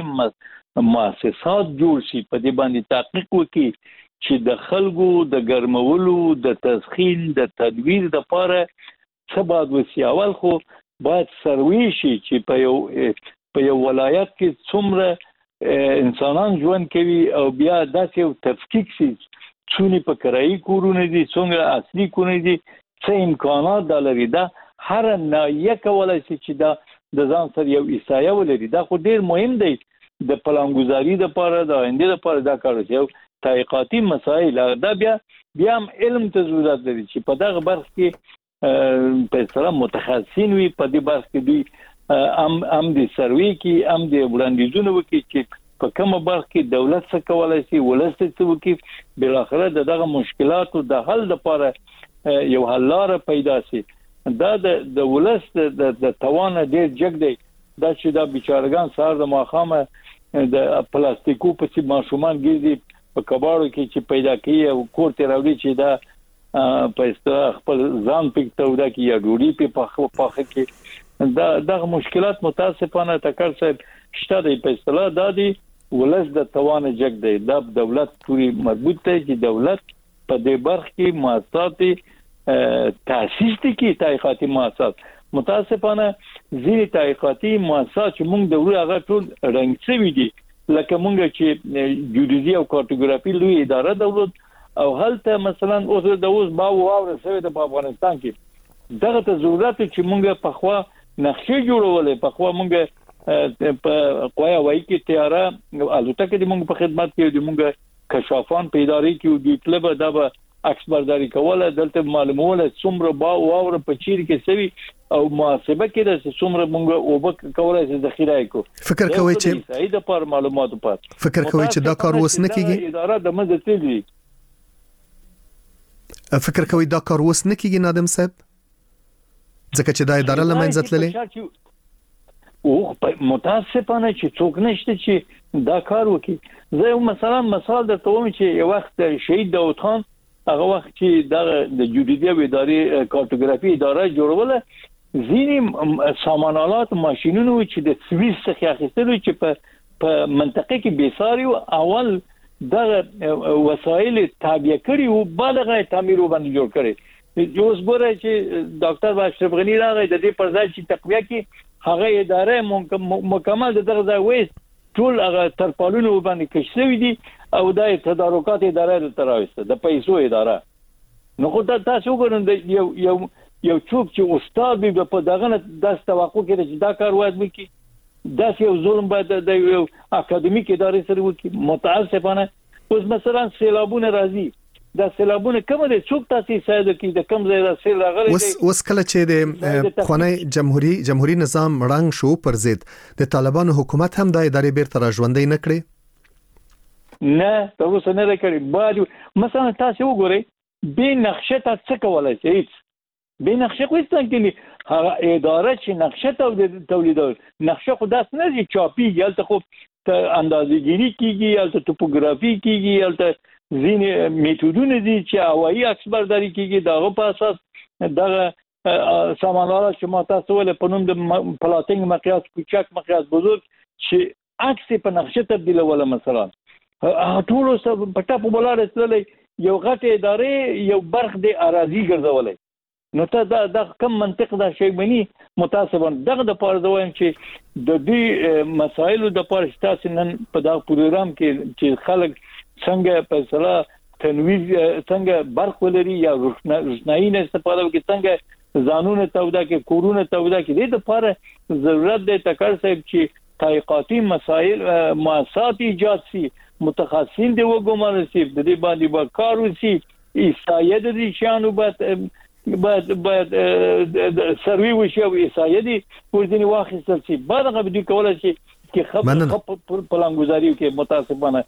مؤسسات جوړ شي، په دې باندې تحقیق وکړي چې د خلکو د ګرمولو د تسخین د تدویر لپاره څه باید وشي. اول خو باید سروي شي چې په یو په یو ولایت کې څومره انسانان ژوند کوي او بیا داسې یو تفکیک شي څونه په کرایي کورونه دي، څومره اصلي کورونه دي، څه امکانات دا لري. دا هر ناحیه کولای شي چې دا د ځان سره یو احصایه ولري. دا خو ډیر مهم دی د پلانګذاري لپاره، د آینده لپاره دا کار یو تحقیقاتي مسایل. دا بیا بیا هم علم ته ضرورت لري چې په دغه برخه کې په اصطلاح متخصصین وي، په دې برخه کې دوی ام ام د سروي کې ام د وړاندیزونه وکړي چې په کومه برخه کې دولت څه کولای شي، ولس څه وکړي، بل اخره دغه مشکلاتو د حل لپاره یو حل لاره پیدا شي. دا د د ولس د توان ډیر جګ دی. دا چې دا بیچارهګان سهار د ماښامه د پلاستیکو په څیر ماشومان ګرځي په کباړو کې چې پیدا کوي او کور ته راوړي چې دا په اصطلاح خپل ځان پکې توده کوي یا ډوډۍ په پاخه کې. دا دغه مشکلات متاسفانه ټاکل صاحب شته دی. په اصطلاح دا دی ولس د توان جګ دی. دا دولت پوری مربوط دی چې دولت په دې برخه کې مؤسسات تاسیس دي، تحقیقاتي مؤسسات. متاسفانه ځینې تحقیقاتي مؤسسات چې موږ د هغه ټول رنګ شوي دي، لکه موږ چې جیولوژي او کارتوګرافي لوی اداره دولت او هلته مثلا اوس د اوس با واور سوي د افغانستان کې دغه ته ضرورت چې موږ په خوا نقشې جوړولې، په خوا موږ په قویا وای کې تیاره الوتکه د موږ په خدمت کې د موږ کشافان په ادارې کې د طلبه دا به عکس برداری کوله، دلته معلوموله څومره با واور په چیر کې سوي او محاسبه کې د څومره موږ او به کولای شي ذخیره کو. فکر کوي چې صحیح د پر معلوماتو پات فکر کوي چې دا کار وس نه کیږي. اداره د مزه تللی فکر کوي دا کار وس نه کیږي نادم صاحب، ځکه چې دا اداره لمنځه تللې او متاسفانه چې څوک نشته چې دا کار وکړي. زه مثلا مثال درته وایم چې یو وخت شهید داود خان هغه وخت چې د جیولوژي او ادارې کارتوګرافي اداره جوړوله، ځینې سامانالات ماشينونو چې د سویس څخه اخیستل چې په په منطقه کې بیساري او اول دغه وسایل تابع کړي او بالغه تعمیر وبند جوړ کړي. اوس ګوره چې ډاکټر اشرف غنی راغی د دې پر ځای چې تقویه کې هغه اداره مکمل دغه ځای وېست ټول هغه ترپالونه وبند کښوي دي او د تدارکات اداره د تراوسته د پیسو اداره. نو خو تاسو وګورئ یو یو یو څوک چې استاد به په دغه د توقع کې چې دا کار وایي کی دا یو ظلم باید د یو اکاډمیک ادارې سره وکړي. متاسفانه اوس مثلا سیلابونه راځي، دا سیلابونه کوم دي څوک تاسو ساده کې د کم ځای را سیل راغلي. اوس اوس کله چې د خونای جمهوریت جمهوریت نظام مړنګ شو پر ضد د طالبانو حکومت هم د ادارې بیرته راژوندۍ نه کړې. نه تاسو نه راکړي. باید مثلا تاسو وګورئ به نقشه تاسو کولای شئ به نقشه خو څنګه هغه اداره چې نقشه تولیدول نقشه خو داس نه دي چاپی یالته خو اندازه‌گیری کیږي یالته توپوګرافي کیږي یالته ځینې میتودونه دي چې هوایي عکس برداری کیږي دغه په اساس دغه سامانات چې ما تاسو ول په نوم د پلاتینګ مقیاس کوچک مقیاس بزرگ چې عکس په نقشه تبدیلول مثلا ټول څه په ټاپو بلاره سره یو غټه ادارې یو برخ د اراضي ګرځولې. نو ته دا د کوم منطق دا شی بني متاسفانه دغه د پاره دویم چې د دې مسایلو د پاره تاسو نن په دا پروګرام کې چې خلک څنګه په اصطلاح تنویز څنګه برخ ولري یا روشنايي نه استفاده کوي، څنګه ځانونه تودا کې کورونه تودا کې د پاره ضرورت دی تکر صاحب چې تحقیقاتي مسایل مؤسسات ایجاد شي، متخصصین دی وګومانه شي، د دې باندې به کار وشي، ایستایه د دې شانو به باید باید سروي وشي او ایسایدي ورځنی واخیستل شي. بعد هغه دوی کولای شي چې خپل پلانګذاري کې متاسفانه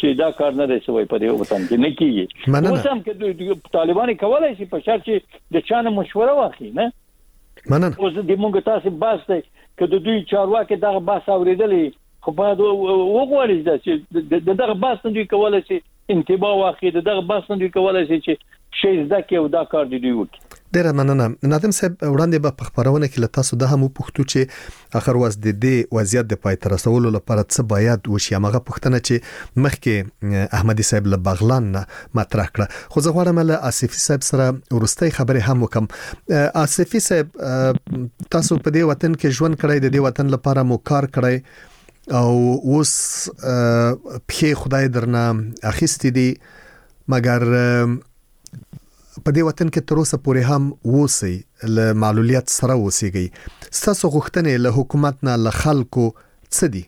چې دا کار نه رسوي په دې وطن کې نه کیږي. اوس هم کې طالبان کولای شي په شرط چې د چانه مشوره واخلي نه. مننه. اوس د موږ تاسو باس ته کله د دوی چارواکي دغه باس اوریدلې خو په وګورئ چې دغه باس نه دوی کولای شي انتباه واخلي دغه باس نه دوی کولای شي چې شي زده او دا کار دی وکړي. ډیره مننه. نادم صاحب وړاندې به په خبرونه کې له تاسو د هم پوښتو چې اخر واز د دې وضعیت د پای تر رسولو لپاره څه باید وشي. هغه پوښتنه چې مخکې احمدي صاحب له بغلان مطرح کړه خو زه غواړم له آصفي صاحب سره ورستۍ خبرې هم وکم. آصفي صاحب تاسو په دې وطن کې ژوند کړی د دې وطن لپاره مو کار کړی او اوس په خدای درنه اخیستې دي مګر په دې وطن کې تر اوسه پورې هم اوسئ له معلولیت سره اوسېږئ. ستاسو غوښتنې له حکومت نه له خلکو څه دي؟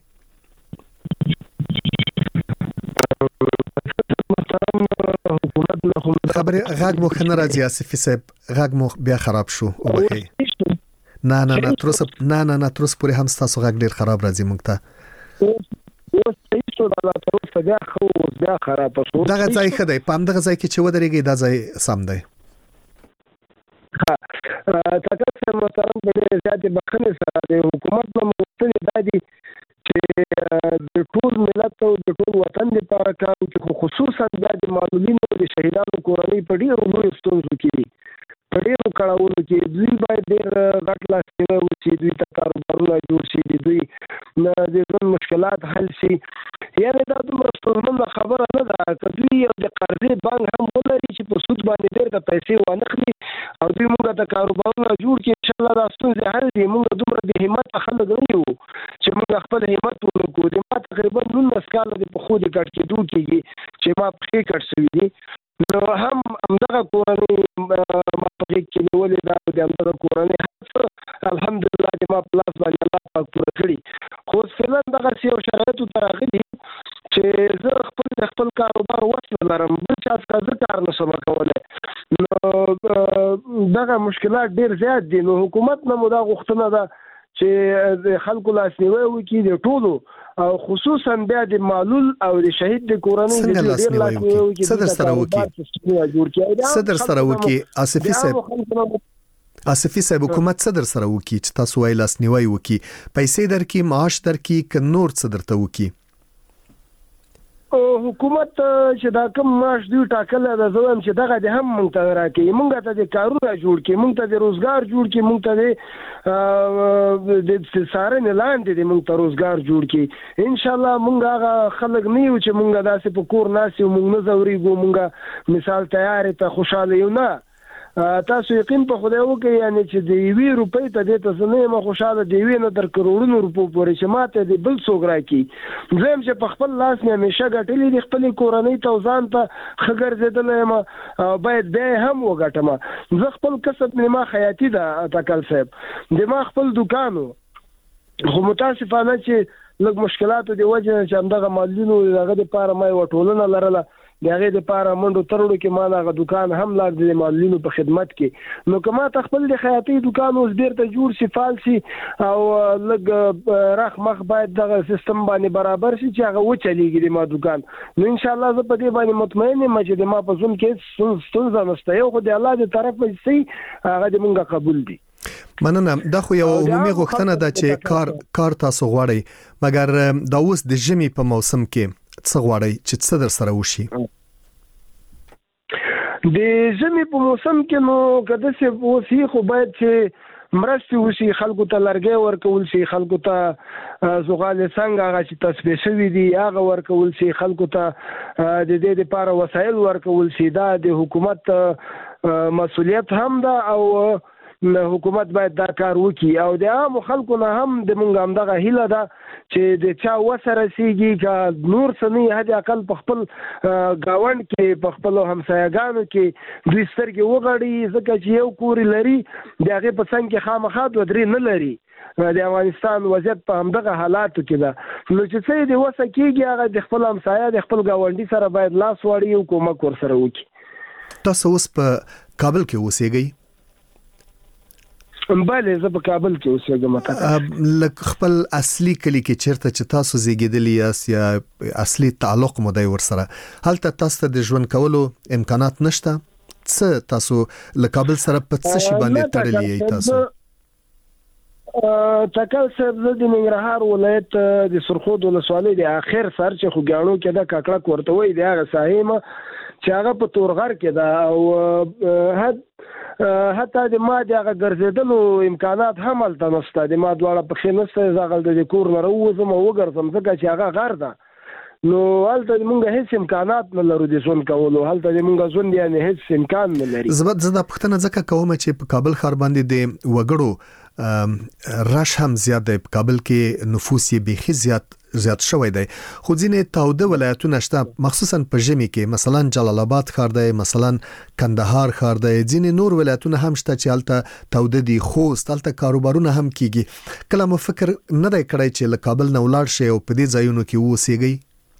خبرې غږ مو ښه نه راځي آصفي صاحب، غږ مو بیا خراب شو. وبخئ. نه نه نه تر اوسه نه نه نه تر اوسه پورې هم ستاسو غږ ډېر خراب راځي موږ ته. اوس هیڅ ډول تر اوسه بیا خو بیا خراب شو. دغه ځای ښه دی، په همدغه ځای کې چې ودرېږئ دا ځای سم دی. ها تاسو محترم په دې ځای بخښنه سره د حکومت نو مختلف دادي چې د ټول ملت او د ټول وطن لپاره کار کوي، خصوصا د معلولینو او د شهیدانو کورنۍ په ډیرو لویو ستونزو کې په ډیرو کړهونو کې دوی باید ډیر غټ لاس نیوی وشي، دوی ته کاروبارونه جوړ شي، د دوی د ژوند مشکلات حل شي. یعنې دا دومره ستونزمنه خبره نه ده که دوی یو د قرضې بانک هم ولري چې په سود باندې ډېر ته پیسې وانخلي او دوی موږ ته کاروبارونه جوړ کړي، انشاءالله دا ستونزې حل دي. موږ دومره د همت خلک نه یو چې موږ خپل همت ونکړو. د ما تقریبا نولس کاله د پښو د کټ کېدو کېږي چې ما پښې کټ شوي دي، نو هم همدغه کورنۍ ما په غېږ کې نیولې ده او د همدغه کورنۍ هر څه الحمدلله د ما په لاس باندې الله پاک پوره کړي. خو اوس فعلا دغسې یو شرایطو ته راغلي چې زه خپل د خپل کاروبار وس نه لرم، بل چا څخه زه کار نه شم کولی، نو دغه مشکلات ډېر زیات دي. نو حکومت نه مو دا غوښتنه ده چې د خلکو لاسنیوی وکړي د ټولو او خصوصا بیا د معلول او د شهید د کورنۍ د ډېر لاسنیوی وکړي. څه در سره وکړي؟ څه در سره وکړي آصفي صاحب؟ آصفي صاحب حکومت څه در سره وکړي چې تاسو وایي لاسنیوی وکړي؟ پیسې درکړي، معاش درکړي که نور څه درته وکړي؟ حکومت چې دا کوم معاش دوی ټاکلی ده زه وایم چې دغه دې هم موږ ته راکوي، موږ ته د کارونه جوړ کړي، موږ ته د روزګار جوړ کړي، موږ ته د څارنې لاندې د موږ ته روزګار جوړ کړي. انشاءالله موږ هغه خلک نه یو چې موږ داسې په کور ناست یو، موږ نه ځورېږو، موږ مثال تیارې ته خوشحاله یو. نه، تاسو یقین په خدای وکړئ یعنی چې د یوې روپۍ ته دې ته زه نه یم خوشحاله، د یوې نه تر کروړونو روپو پورې چې ما ته د بل څوک راکړي. زه یم چې په خپل لاس مې همیشه ګټلې دي، خپلې کورنۍ ته او ځان ته ښه ګرځېدلی یم، باید بیا یې هم وګټم. زه خپل کسب مې ما خیاطي ده تکل صاحب، د ما خپل دوکان و، خو متاسفانه چې لږ مشکلاتو د وجې نه چې همدغه معلولینو د هغه دپاره ما یوه ټولنه لرله، د هغې دپاره منډو ترړو کې ما هغه دوکان هم لا د معلولینو په خدمت کې. نو که ما ته خپل د خیاطۍ دوکان اوس بېرته جوړ شي، فعال شي او لږ رخ مخ باید دغه سیستم باندې برابر شي چې هغه وچلېږي د ما دوکان، نو انشاءالله زه په دې باندې مطمئن یم چې د ما په ژوند کې هېڅ ستونزه نشته. یو خو د الله د طرفه چې هغه د مونږ قبول دي. مننه. دا خو یو عمومي غوښتنه ده چې کار کار تاسو غواړئ، مګر دا اوس د ژمي په موسم کې څه غواړئ چې څه در سره وشي؟ د ژمي په موسم کې نو که داسې اوسي خو باید چې مرستې وشي، خلکو ته لرګی ورکول شي، خلکو ته زغال څنګه هغه چې تصفیه شوي دي هغه ورکول شي، خلکو ته د دې دپاره وسایل ورکول شي. دا د حکومت مسؤلیت هم ده او حکومت باید دا کار وکړي او د عامو خلکو نه هم د مونږ همدغه هیله ده چې د چا وسه رسیږي که نور څه نه حد اقل په خپل ګاونډ کې په خپلو همسایهګانو کې دوی سترګې وغړي، ځکه چې یو کور لري د هغې په څنګ کې خامخا دوه درې نه لري. د افغانستان وضعیت په همدغه حالاتو کې ده، نو چې څه یې د وسه کېږي هغه د خپل همسایه د خپل ګاونډي سره باید لاس واړي او کومک ورسره وکړي. تاسو اوس په کابل کې اوسېږئ؟ بله زه په کابل کې اوسېږم. لکه خپل اصلي کلی کې چیرته چې تاسو زیږیدلی یاست یا اصلي تعلق مو دی ورسره، هلته تاسو د ژوند کولو امکانات نشته؟ څه تاسو له کابل سره په څه شي باندې تړلې یې تاسو؟ تکل صاحب زه د ننګرهار ولایت د سرخود ولسوالۍ د اخر سر چې خوګاڼو کې د کاکړک ورته وي د هغه ساحه چې هغه په تورغر کې ده او حد حتی د ما دغه ګرځیدلو امکانات هم هلته نشته، د ما دواړه پښې نشته، زه هلته د کور نه راووځم او وګرځم ځکه چې هغه غر ده. نو هلته موږ هیڅ امکانات نه لرو د ژوند کولو، هلته موږ ژوند یعنی هیڅ امکان نه لري. زه زه د پښتنه ځکه کوم چې په کابل ښار باندې د وګړو رش هم زیات دی، په کابل کې نفوس یې بیخي زیات زیات شوی دی، خو ځینې تاوده ولایتونه شته مخصوصا په ژمي کې، مثلا جلال آباد ښار دی، مثلا کندهار ښار دی، ځینې نور ولایتونه هم شته چې هلته تاوده دي، خوست هلته کاروبارونه هم کیږي. کله مو فکر نه دی کړی چې له کابل نه ولاړ شئ او په دې ځایونو کې اوسېږئ؟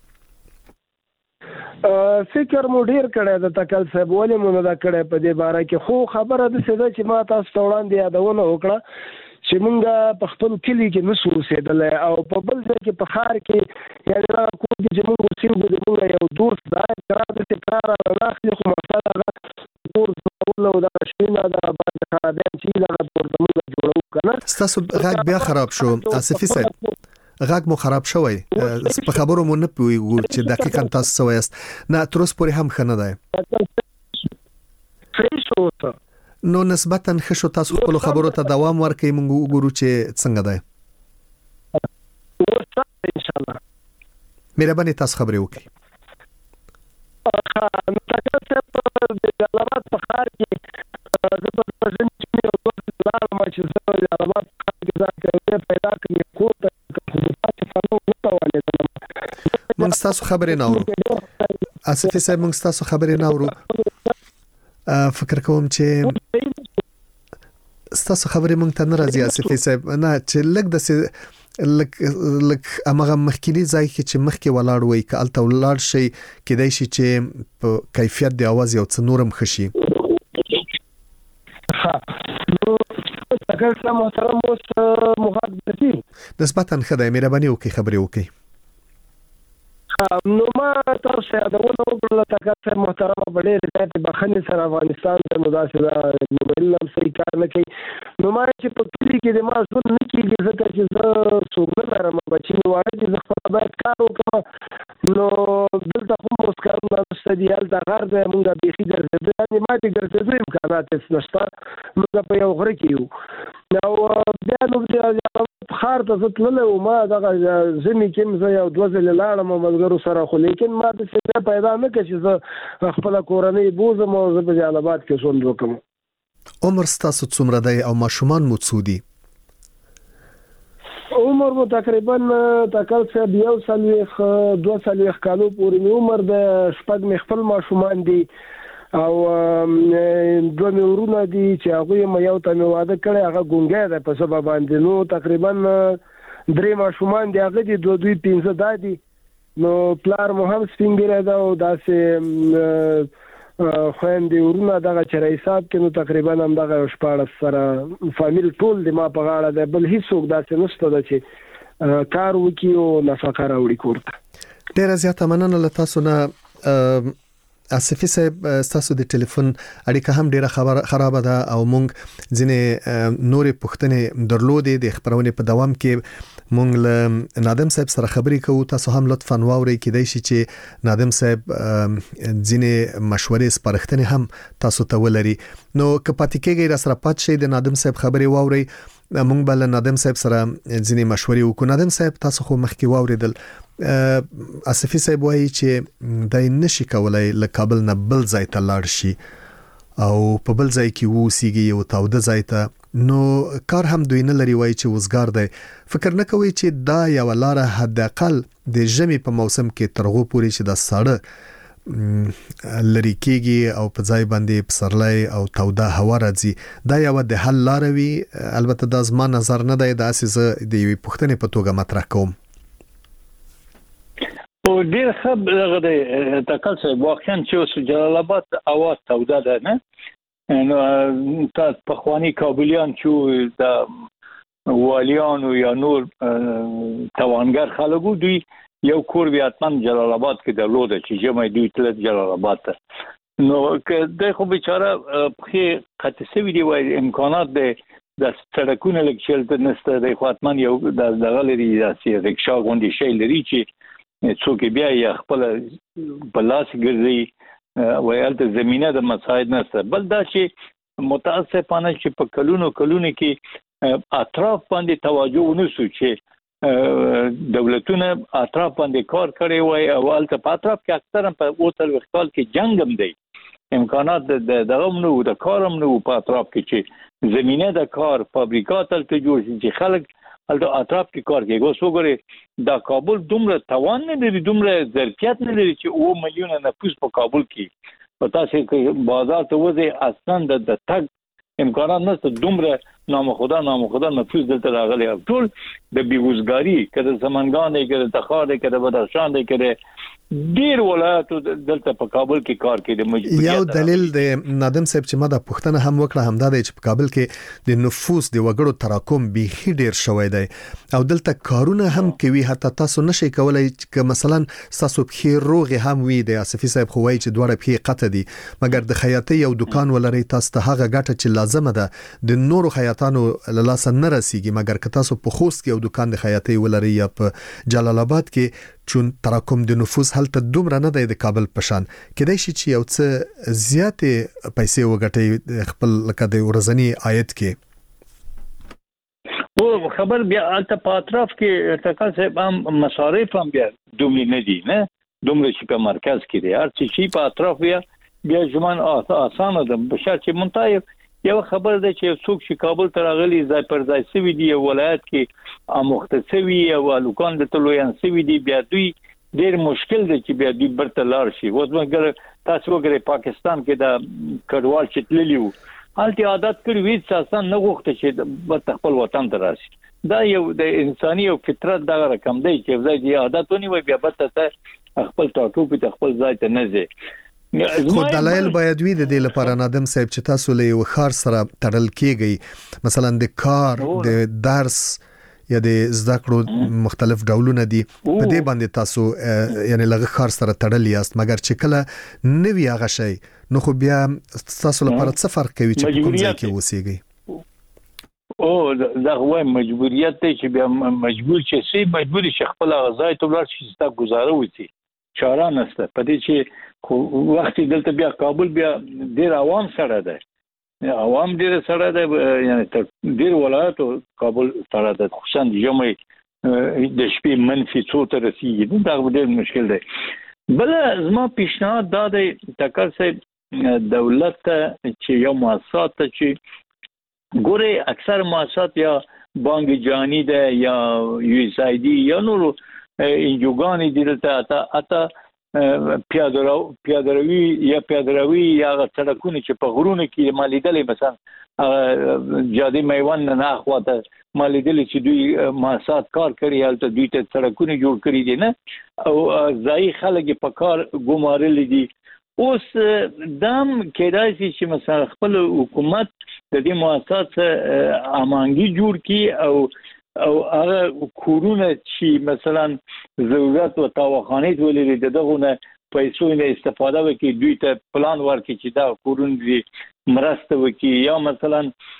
فکر مو ډیر کړی د تکل صاحب، ولې مو نه دا کړی په دې باره کې، خو خبره د څه ده چې ما تاسو ته وړاندې یادونه وکړه چې مونږ په خپل کلی کې نشو اوسېدلی او په بل ځای کې په ښار کې یعنې هغه کور کې چې مونږ اوسېږو د مونږ یو دوست دا قرار داسې کار رانه اخلي، خو مسله هغه کور جوړول او دغه شیونه دغه باندې خرابیان چې دغه ورته مونږ جوړوو که نه. ستاسو غږ بیا خراب شو آصفي صاحب، غږ مو خراب شوی، په خبرو مو نه پوهېږو چې دقیقا تاسو څه وایاست. نه تر اوسه پورې هم ښه نه دی. صحیح شو اوسه نو نسبتاً ښه شو، تاسو خپلو خبرو ته دوام ورکړئ، موږ وګورو چې څنګه دی. انشاءالله مهرباني تاسو خبرې وکړئ. نو تاسو ته د جلال آباد په ښار کې زه په ژوند کې یو دوست لاړم چې زه د جلال آباد په ښار کې ځان کړی پیدا کړم کور ته موږ ستاسو خبرې نه اورو. آصفي صاحب موږ ستاسو خبرې نه اورو. فکر کوم چې ستاسو خبرې مونږ ته نه راځي آصفي صاحب، نه چې لږ داسې لږ لږ هماغه مخکیني ځای کې چې مخکې ولاړ وئ که هلته ولاړ شئ کیدای شي چې په کیفیت د اواز یو څه نور هم ښه شي. نو تکل صاحب محترم اوس مغاد درځي نسبتاً ښه دی، مهرباني وکړئ خبرې وکړئ. نو ما تاسو یادونه وکړله تکل صاحب محترمه په ډېرې زیاتې بخښنې سره افغانستان ته نو داسې دا موبایل هم صحیح کار نه کوي. نو ما چې په کلي کې د ما ژوند نه کېږي ځکه چې زه څوک نه لرم، بچي مې واړه دي، زه خپله باید کار وکړم. نو دلته خو اوس کارونه نشته دي، هلته غر دی، مونږ بیخي ګرځېدو یعنې ما د ګرځېدو امکانات هېڅ نشته، مونږ په یو غره کې یو. او بیا نو د ښار ته زه تللی وم، ما دغه ژمي کې هم زه یو دوه ځلې لاړم ملګرو سره، خو لیکن ما داسې ځای پیدا نه کړه چې زه خپله کورنۍ بوځم او زه په جلال آباد کې ژوند وکړم. عمر ستاسو څومره دی او ماشومان مو څو دي؟ عمر مو تقریبا تکل صاحب یو څلوېښت دوه څلوېښت کالو پورې مې عمر دی، شپږ مې خپل ماشومان دي او دوه مې ورونه دي چې هغوی یم یو ته مې واده کړی، هغه ګونګی دی په ژبه باندې. نو تقریبا درې ماشومان دي، هغه دي دوه دوی پنځه دا دي. نو پلار مو هم سپین ږیری ده او داسې خویندې ورونه دغه چې حساب کې نو تقریبا همدغه یو شپاړس سره فامیل ټول د ما په غاړه دی، بل هېڅوک داسې نشته ده چې کار وکړي او نفقه راوړي کور ته. ډېره زیاته مننه له تاسو نه آصفي صاحب. ستاسو د ټلیفون اړیکه هم ډیره خبر خرابه ده او مونږ ځینې نورې پوښتنې درلودې د خبرونې په دوام کې مونږ له نادم صاحب سره خبرې کوو، تاسو هم لطفاً واورئ، کیدای شي چې نادم صاحب ځینې مشورې سپارښتنې هم تاسو ته ولري. نو که پاتې کېږئ را سره پات شئ، د نادم صاحب خبرې واورئ، مونږ به له نادم صاحب سره ځینې مشورې وکړو. نادم صاحب تاسو خو مخکې واورېدل، آصفي صاحب وایي چې دای نشي کولای له کابل نه بل ځای ته لاړ شي او په بل ځای کې اوسېږي یو تاوده ځای ته، نو کار هم دوی نه لري، وایي چې وزګار دی. فکر نه کوي چې دا یوه لاره حداقل د ژمي په موسم کې تر هغو پورې چې دا ساړه لري کېږي او په ځای باندې پسرلی او توده هوا راځي، دا یوه د حل لاره وي؟ البته دا زما نظر نه دی، داسې زه د یوې پوښتنې په توګه مطرح کوم. او ډیر ښه دغه دی تکل صاحب، واقعا چې اوس جلال آباد هوا توده ده نه، نو تاسو په خواني کابلیان چې د والیانو یا نور توانګر خلکو دوی یو کور بیا تم جلال آباد کې درلود چې جمع دوی تل جلال آباد ته نو که د خو بیچاره په قطسوي دی وای امکانات د د سړکونو لکشل ته نسته د خاطمان یو د دغه لري د رکشا غونډي شي لري چې څوک بیا یې خپل بلاس ګرځي ویل ته زمينه د مساعد نسته بل دا چې متاسفانه چې په کلونو کلونو کې اطراف باندې توجه ونسو چې دولتونه اطراف باندې کار کوي وای اول ته په اطراف کې اکثرا په اوتل وختال کې جنگ هم دی امکانات د دغه نو د کارم نو په اطراف کې چې زمينه د کار فابریکات ته جوړ شي چې خلک الته اطراف کې کار کوي اوس وګورئ دا کابل دومره توان نه لري دومره ظرفیت نه لري چې او میلیون نفوس په کابل کې پتا شي چې بازار ته وځي اصلا د تک امکانات نشته دومره نامخدا نامخدا نفوس دلته راغلي ټول د بیروزګاری کده زمانګان کده تخار کده بدخشان کده ډیر ولایتو دلته په کابل کې کار کوي د مجبوریت یو دلیل د نادم صاحب چې ما د پښتنه هم وکړه همدا دی چې په کابل کې د نفوس د وګړو تراکم به ډیر شوی دی او دلته کارونه هم کوي حتی تاسو نشئ کولای چې مثلا تاسو په روغ هم وي د اسفي صاحب خو وایي چې دوړه په قطه دي مګر د خیاطۍ یو دکان ولري تاسو ته هغه ګټه چې لازمه ده د نورو خیاطانو لاس نه رسیږي مګر که تاسو په خوست کې یو دکان د خیاطۍ ولري یا په جلال آباد کې چون تراکم د نفوس هلته دومره نه دی د کابل پشان کېدای شي چې یو څه زیاتې پیسې وګټي خپل لکه د ورځنی عاید کې او خبر بیا البته په اطراف کې تکاسه هم مصارف هم بیا دومره نه دي نه دومره چې په مرکز کې دي هر څه په اطراف بیا بیا ژوند آسانه ده په شرط چې منتایب یو خبر ده چې څوک چې کابل ته راغلي ځای پر ځای سوي دي ولایت کې امختسوي او لوکان د تلویان سوي دي بیا دوی ډېر مشکل دی چې بیا دوی برته لاړ شي اوس موږ تاسو وګورئ پاکستان کې د کډوال چې تللیو هلته عادت کړی وي چې اسان نه غوښته چې خپل وطن ته راشي دا یو د انساني او فطرت دغه رقم دی چې ځای دی عادت ونی وي بیا برته ته خپل ټاټو په خپل ځای ته نه ځي خو دلایل باید وي د دې لپاره نادم صاحب چې تاسو له یو خار سره تړل کیږي مثلا د کار د درس یا د زده کړو مختلف ډولونه دي په دې باندې تاسو یعنی لغه خار سره تړل یاست مګر چې کله نوی هغه شی نو خو بیا تاسو لپاره څه فرق کوي چې کوم ځای کې اوسېږي او دا هو مجبوریت دی چې بیا مجبور چې سي مجبور شي خپل غذای ته ولر شي ستا گزاره وکړي چاره نشته په دې چې خو وخت دلته بیا کابل بیا ډیر عوام سره ده عوام ډیر سره ده یعنی ډیر ولایتو کابل سره ده خصوصا جمعي د شپې منفي څو تر رسیدي دا ډیر مشکل دی بل زما پیشنهاد دا دی تکر سه دولت چې یو مؤسسات چې ګوره اکثر مؤسسات یا بانک جهانی ده یا یو اس آی ډي یا نور انجوګانی دي ته اته پیادرو پیادروي یا پیادروي یا سړکونه چې په غرونو کې مالیدلې مثلا جادي میوان نه اخواته مالیدلې چې دوی مؤسسات کار کوي البته دوی ته سړکونه جوړ کړی دي نه او ځای خلک په کار ګمارل دي اوس دام کېدای شي چې مثلا خپل حکومت د دې مؤسسات امانګي جوړ کړي او او هغه کورونه چې مثلا ضرورت او تاوخانیت ولري دغه نه پیسو نه استفاده وکړي دوی ته پلان ورکړي چې دا کورونه مرسته وکړي یا مثلا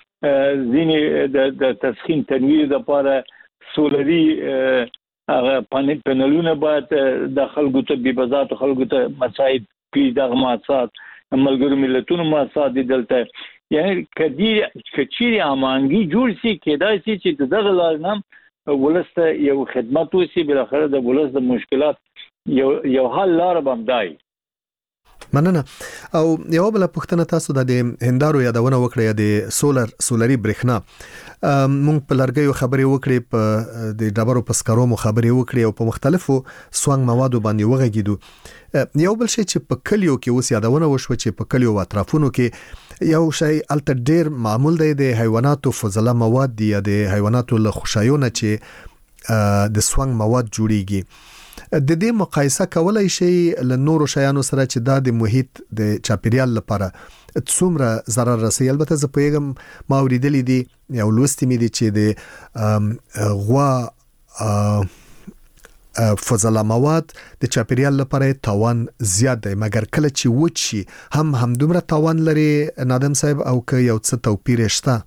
ځینې د تسخین تنویر لپاره سولري هغه پنلونه باید د خلکو ته به بذات خلکو ته مساعد کړي دغه مؤسسات ملګرو ملتونو مؤسسات دلته یعنی کدی کچيري امانګي جوړ سي کېدای شي چې دغه لازم ولسته یو خدمت وسی بل اخر د ولس د مشکلات یو یو حل لار بمدای مننه او یو بل پښتنه تاسو د هندارو یادونه وکړه د سولر سولري برېښنا مونږ په لرګیو خبرې وکړې په د ډبرو پسکرو مو خبرې وکړې او په مختلفو سوانګ موادو باندې وغږیدو یو بل شی چې په کلیو کې اوس یادونه وشو چې په کلیو او اطرافونو کې یو شی الته ډیر معمول دی د حیواناتو فضله مواد دی یا د حیواناتو له خوشایونه چې د سوانګ مواد جوړیږي د دې مقایسه کولای شي ل نورو شیانو سره چې دا د محیط د چاپیریال لپاره څومره ضرر رسي؟ البته زه پوهیږم ما اوریدلې دي یو لوستې مې دي چې د غوا فضله مواد د چاپیریال لپاره تاوان زیات دی، مګر کله چې وچ شي هم هم دومره تاوان لري نادم صاحب، او که یو څه توپیر شته؟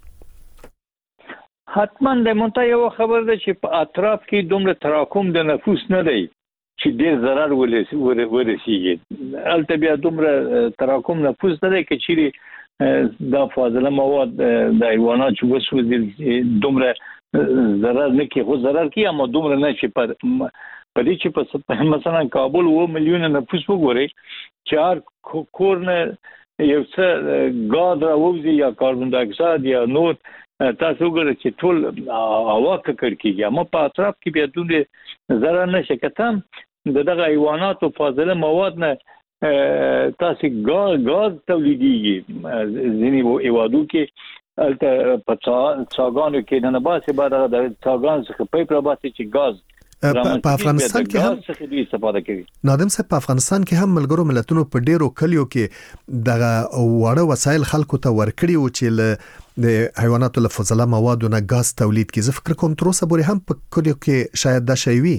حتما د مونته یو خبر ده چې په اطراف کې دومره تراکم د نفوس نه دی چې ډیر ضرر ورسیږي. البته بیا دومره تراکم نفوس نه دی چې چیرې دا فاضله مواد د حیوانات چې وسوځي دومره ضرر نه کوي، خو ضرر کوي اما دومره نه چې په پدې چې په مثلا کابل و میلیون نفوس وګوري چې هر کور نه یو څه غاز راوځي یا کاربن ډای اکساید یا نور، تاسو وګورئ چې ټول هوا ککړ کیږي، اما په اطراف کې بیا دومره ضرر نشي کتم دغه حیوانات او فاضله مواد نه تاسو غاز غاز تولیديږي. ځینې هیوادو کې البته په څاګانو کې نه باسي بعد د څاګان څخه پایپ را باسي چې غاز په افغانستان کې هم څخه دوی استفاده کوي. نادم صاحب په افغانستان کې هم ملګرو ملتونو په ډیرو کلیو کې دغه وړه وسایل خلکو ته ورکړي و چې له د حیواناتو له فضله موادو نه غاز تولید کړي. زه فکر کوم تر اوسه پورې هم په کلیو کې شاید دا شی وي.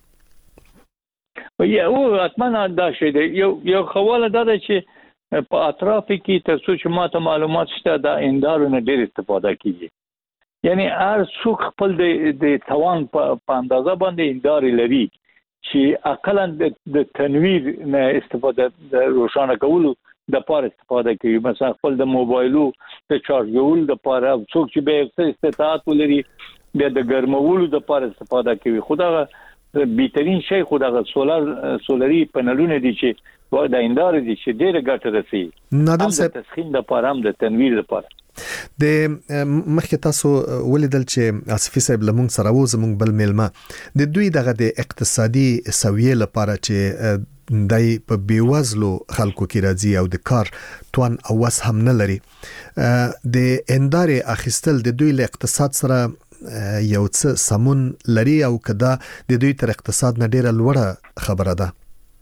یا او اتمنه دا شی دی. یو یو خواله دا ده چې په اطراف کې تر څو چې ماته معلومات شته دا اندارو نه ډېر استفاده کیږي، یعنی هر څوک خپل د توان په اندازه باندې انداري لري چې اقلا د تنویر نه استفاده د روشانه کولو د پاره استفاده کوي. مثلا خپل د موبایلو د چارجولو د پاره څوک چې به استطاعت ولري د ګرمولو د پاره استفاده کوي. خدای بهترین شی خدای سولار سولري پنلونه دي چې د اندار دي چې ډېر ګټه رسي نادم صاحب د تسخين د پاره هم د تنویر لپاره. د مخکې تاسو ولیدل چې اسفي صاحب لمونږ سره و زمونږ بل میلمه د دوی دغه د اقتصادي سویې لپاره چې دای په بیوزلو خلکو کې راځي او د کار توان او وس هم نه لري، د اندار اخیستل د دوی له اقتصاد سره یو څه سمون لري او کدا د دوی تر اقتصاد نه ډیره لوړه خبره ده؟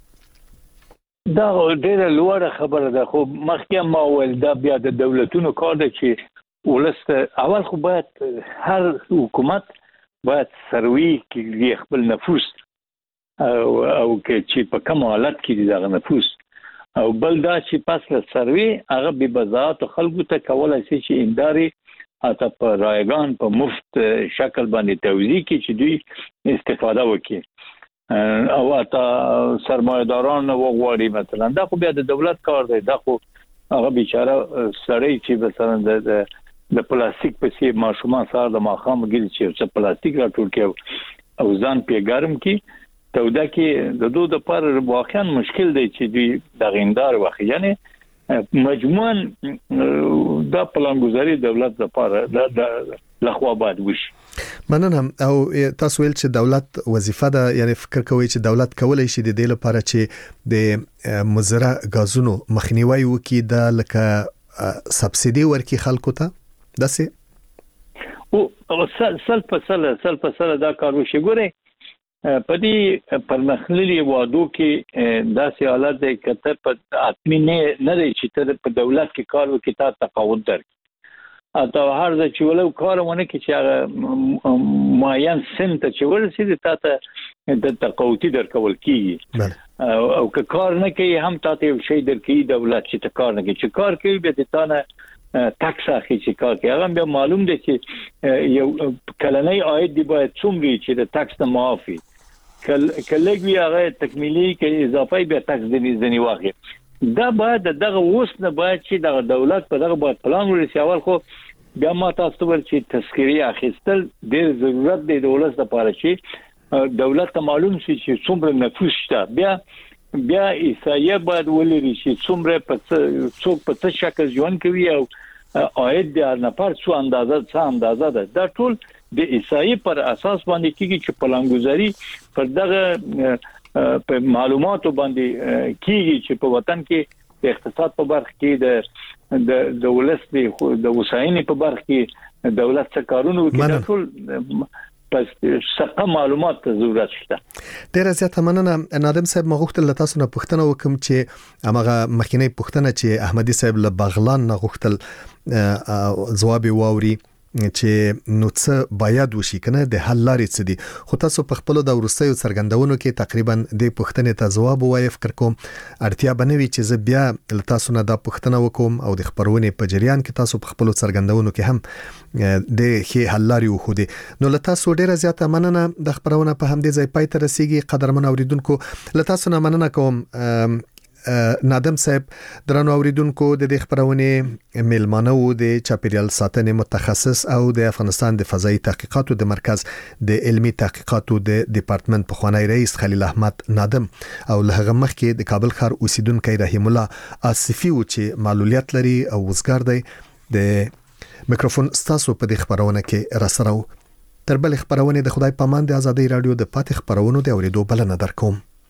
دا ډیره لوړه خبره ده، خو مخکې ما ول دا بیا د دولتونو کار دی چې ولسته اول خو باید هر حکومت باید سروي کې خپل نفوس او او چې په کوم حالت کې دغه نفوس او بل دا چې پس له سروي هغه به بزاعت خلکو ته کولای شي چې انداري اته په رایگان په مفت شکل باندې توزیع کې چې دوی استفاده وکړي او اته سرمایه‌داران وغواړي. مثلا دا خو بیا د دولت کار دی، دا خو هغه بیچاره سړی چې مثلا د د پلاستیک په سی ماشومان سره د ماخام ګل چې څه پلاستیک راټول کړي او ځان په ګرم کې تودا کې د دوه د پر واقعا مشکل دی چې دوی د غیندار واخی، یعنی مجموعاً دا پلانګذاري دولت لپاره د لخوا باید وشي. مننه. او تاسو ویل چې دولت وظیفه ده، یعنی فکر کوي چې دولت کولای شي د دې لپاره چې د مزرع غازونو مخنیوي وکړي، د لکه سبسيدي ورکړي خلکو ته داسې او سل په سل سل په سل دا کار وشي. ګوره په دې پرمختللي وادو کې داسې حالت دی کته په اتمی نه نه دی چې ته په دولت کې کار وکړي تا تقاعد درکړي اته هر ځای چې ولو کارونه کې چې هغه معین سن ته چې ورسېږي تا ته د تقاعد درکول کیږي او که کار نه کوي هم تا ته شي درکې دولت چې ته کار نه کوي چې کار کوي به ته نه ټاکس اخی چې کار کوي هغه به معلوم دی چې یو کلنۍ عاید دی باید څومره چې د ټاکس نه معافي کله وی هغه تکمیلی کې اضافي به ټاکس دی ځنی واخی. دا باید دغه اوس نه باید چې دغه دولت په دغه باید پلان ورسي. اول خو بیا ما تاسو ور چې تذکری اخیستل ډیر ضرورت دی دولت لپاره چې دولت ته معلوم شي چې څومره نفوس شته، بیا بیا ایسایه باید ولري چې څومره په څوک په څه شکل ژوند کوي او عاید د نفر څو اندازه څه اندازه ده. دا ټول د ایسایه پر اساس باندې کیږي چې پلانګذاري پر دغه په معلوماتو باندې کیږي چې په وطن کې د اقتصاد په برخه کې د د دولت د وسایل په برخه کې دولت څخه کارونه کوي. ټول پس څه معلومات ته ضرورت شته. ډیر زیات مننه نادم صاحب. مغوښتل تاسو نه پوښتنه وکم چې هغه مخکینی پوښتنه چې احمدي صاحب له بغلان نه غوښتل جواب واوري چې نو څه باید وشي کنه د حل لارې څه دي، خو تاسو په خپل د ورستیو څرګندونو کې تقریبا د پوښتنې ته جواب وایي. فکر کوم اړتیا بنوي چې زه بیا تاسو نه دا پوښتنه وکوم او د خبرونې په جریان کې تاسو په خپل څرګندونو کې هم د خې حل لارې وخو دي. نو له تاسو ډیره زیاته مننه. د خبرونه په هم دې ځای پای ته رسیدي. قدرمن اوریدونکو له تاسو نه مننه کوم. نادم صاحب درنو اوریدونکو د دې خبرونه میلمانه وو د چاپیریال ساتنې متخصص او د افغانستان د فضایي تحقیقاتو د مرکز د علمي تحقیقاتو د ډپارټمنټ پخوانی رئیس خلیل احمد نادم او له هغه مخکې د کابل ښار اوسیدونکو رحیم الله آصفي و چې معلولیت لري او وزګار دی. د میکروفون ستاسو په دې خبرونه کې را سره تر بل خبرونه د خدای پامان د ازادي رادیو د پاتې خبرونو د اوریدو بلنه درکوم.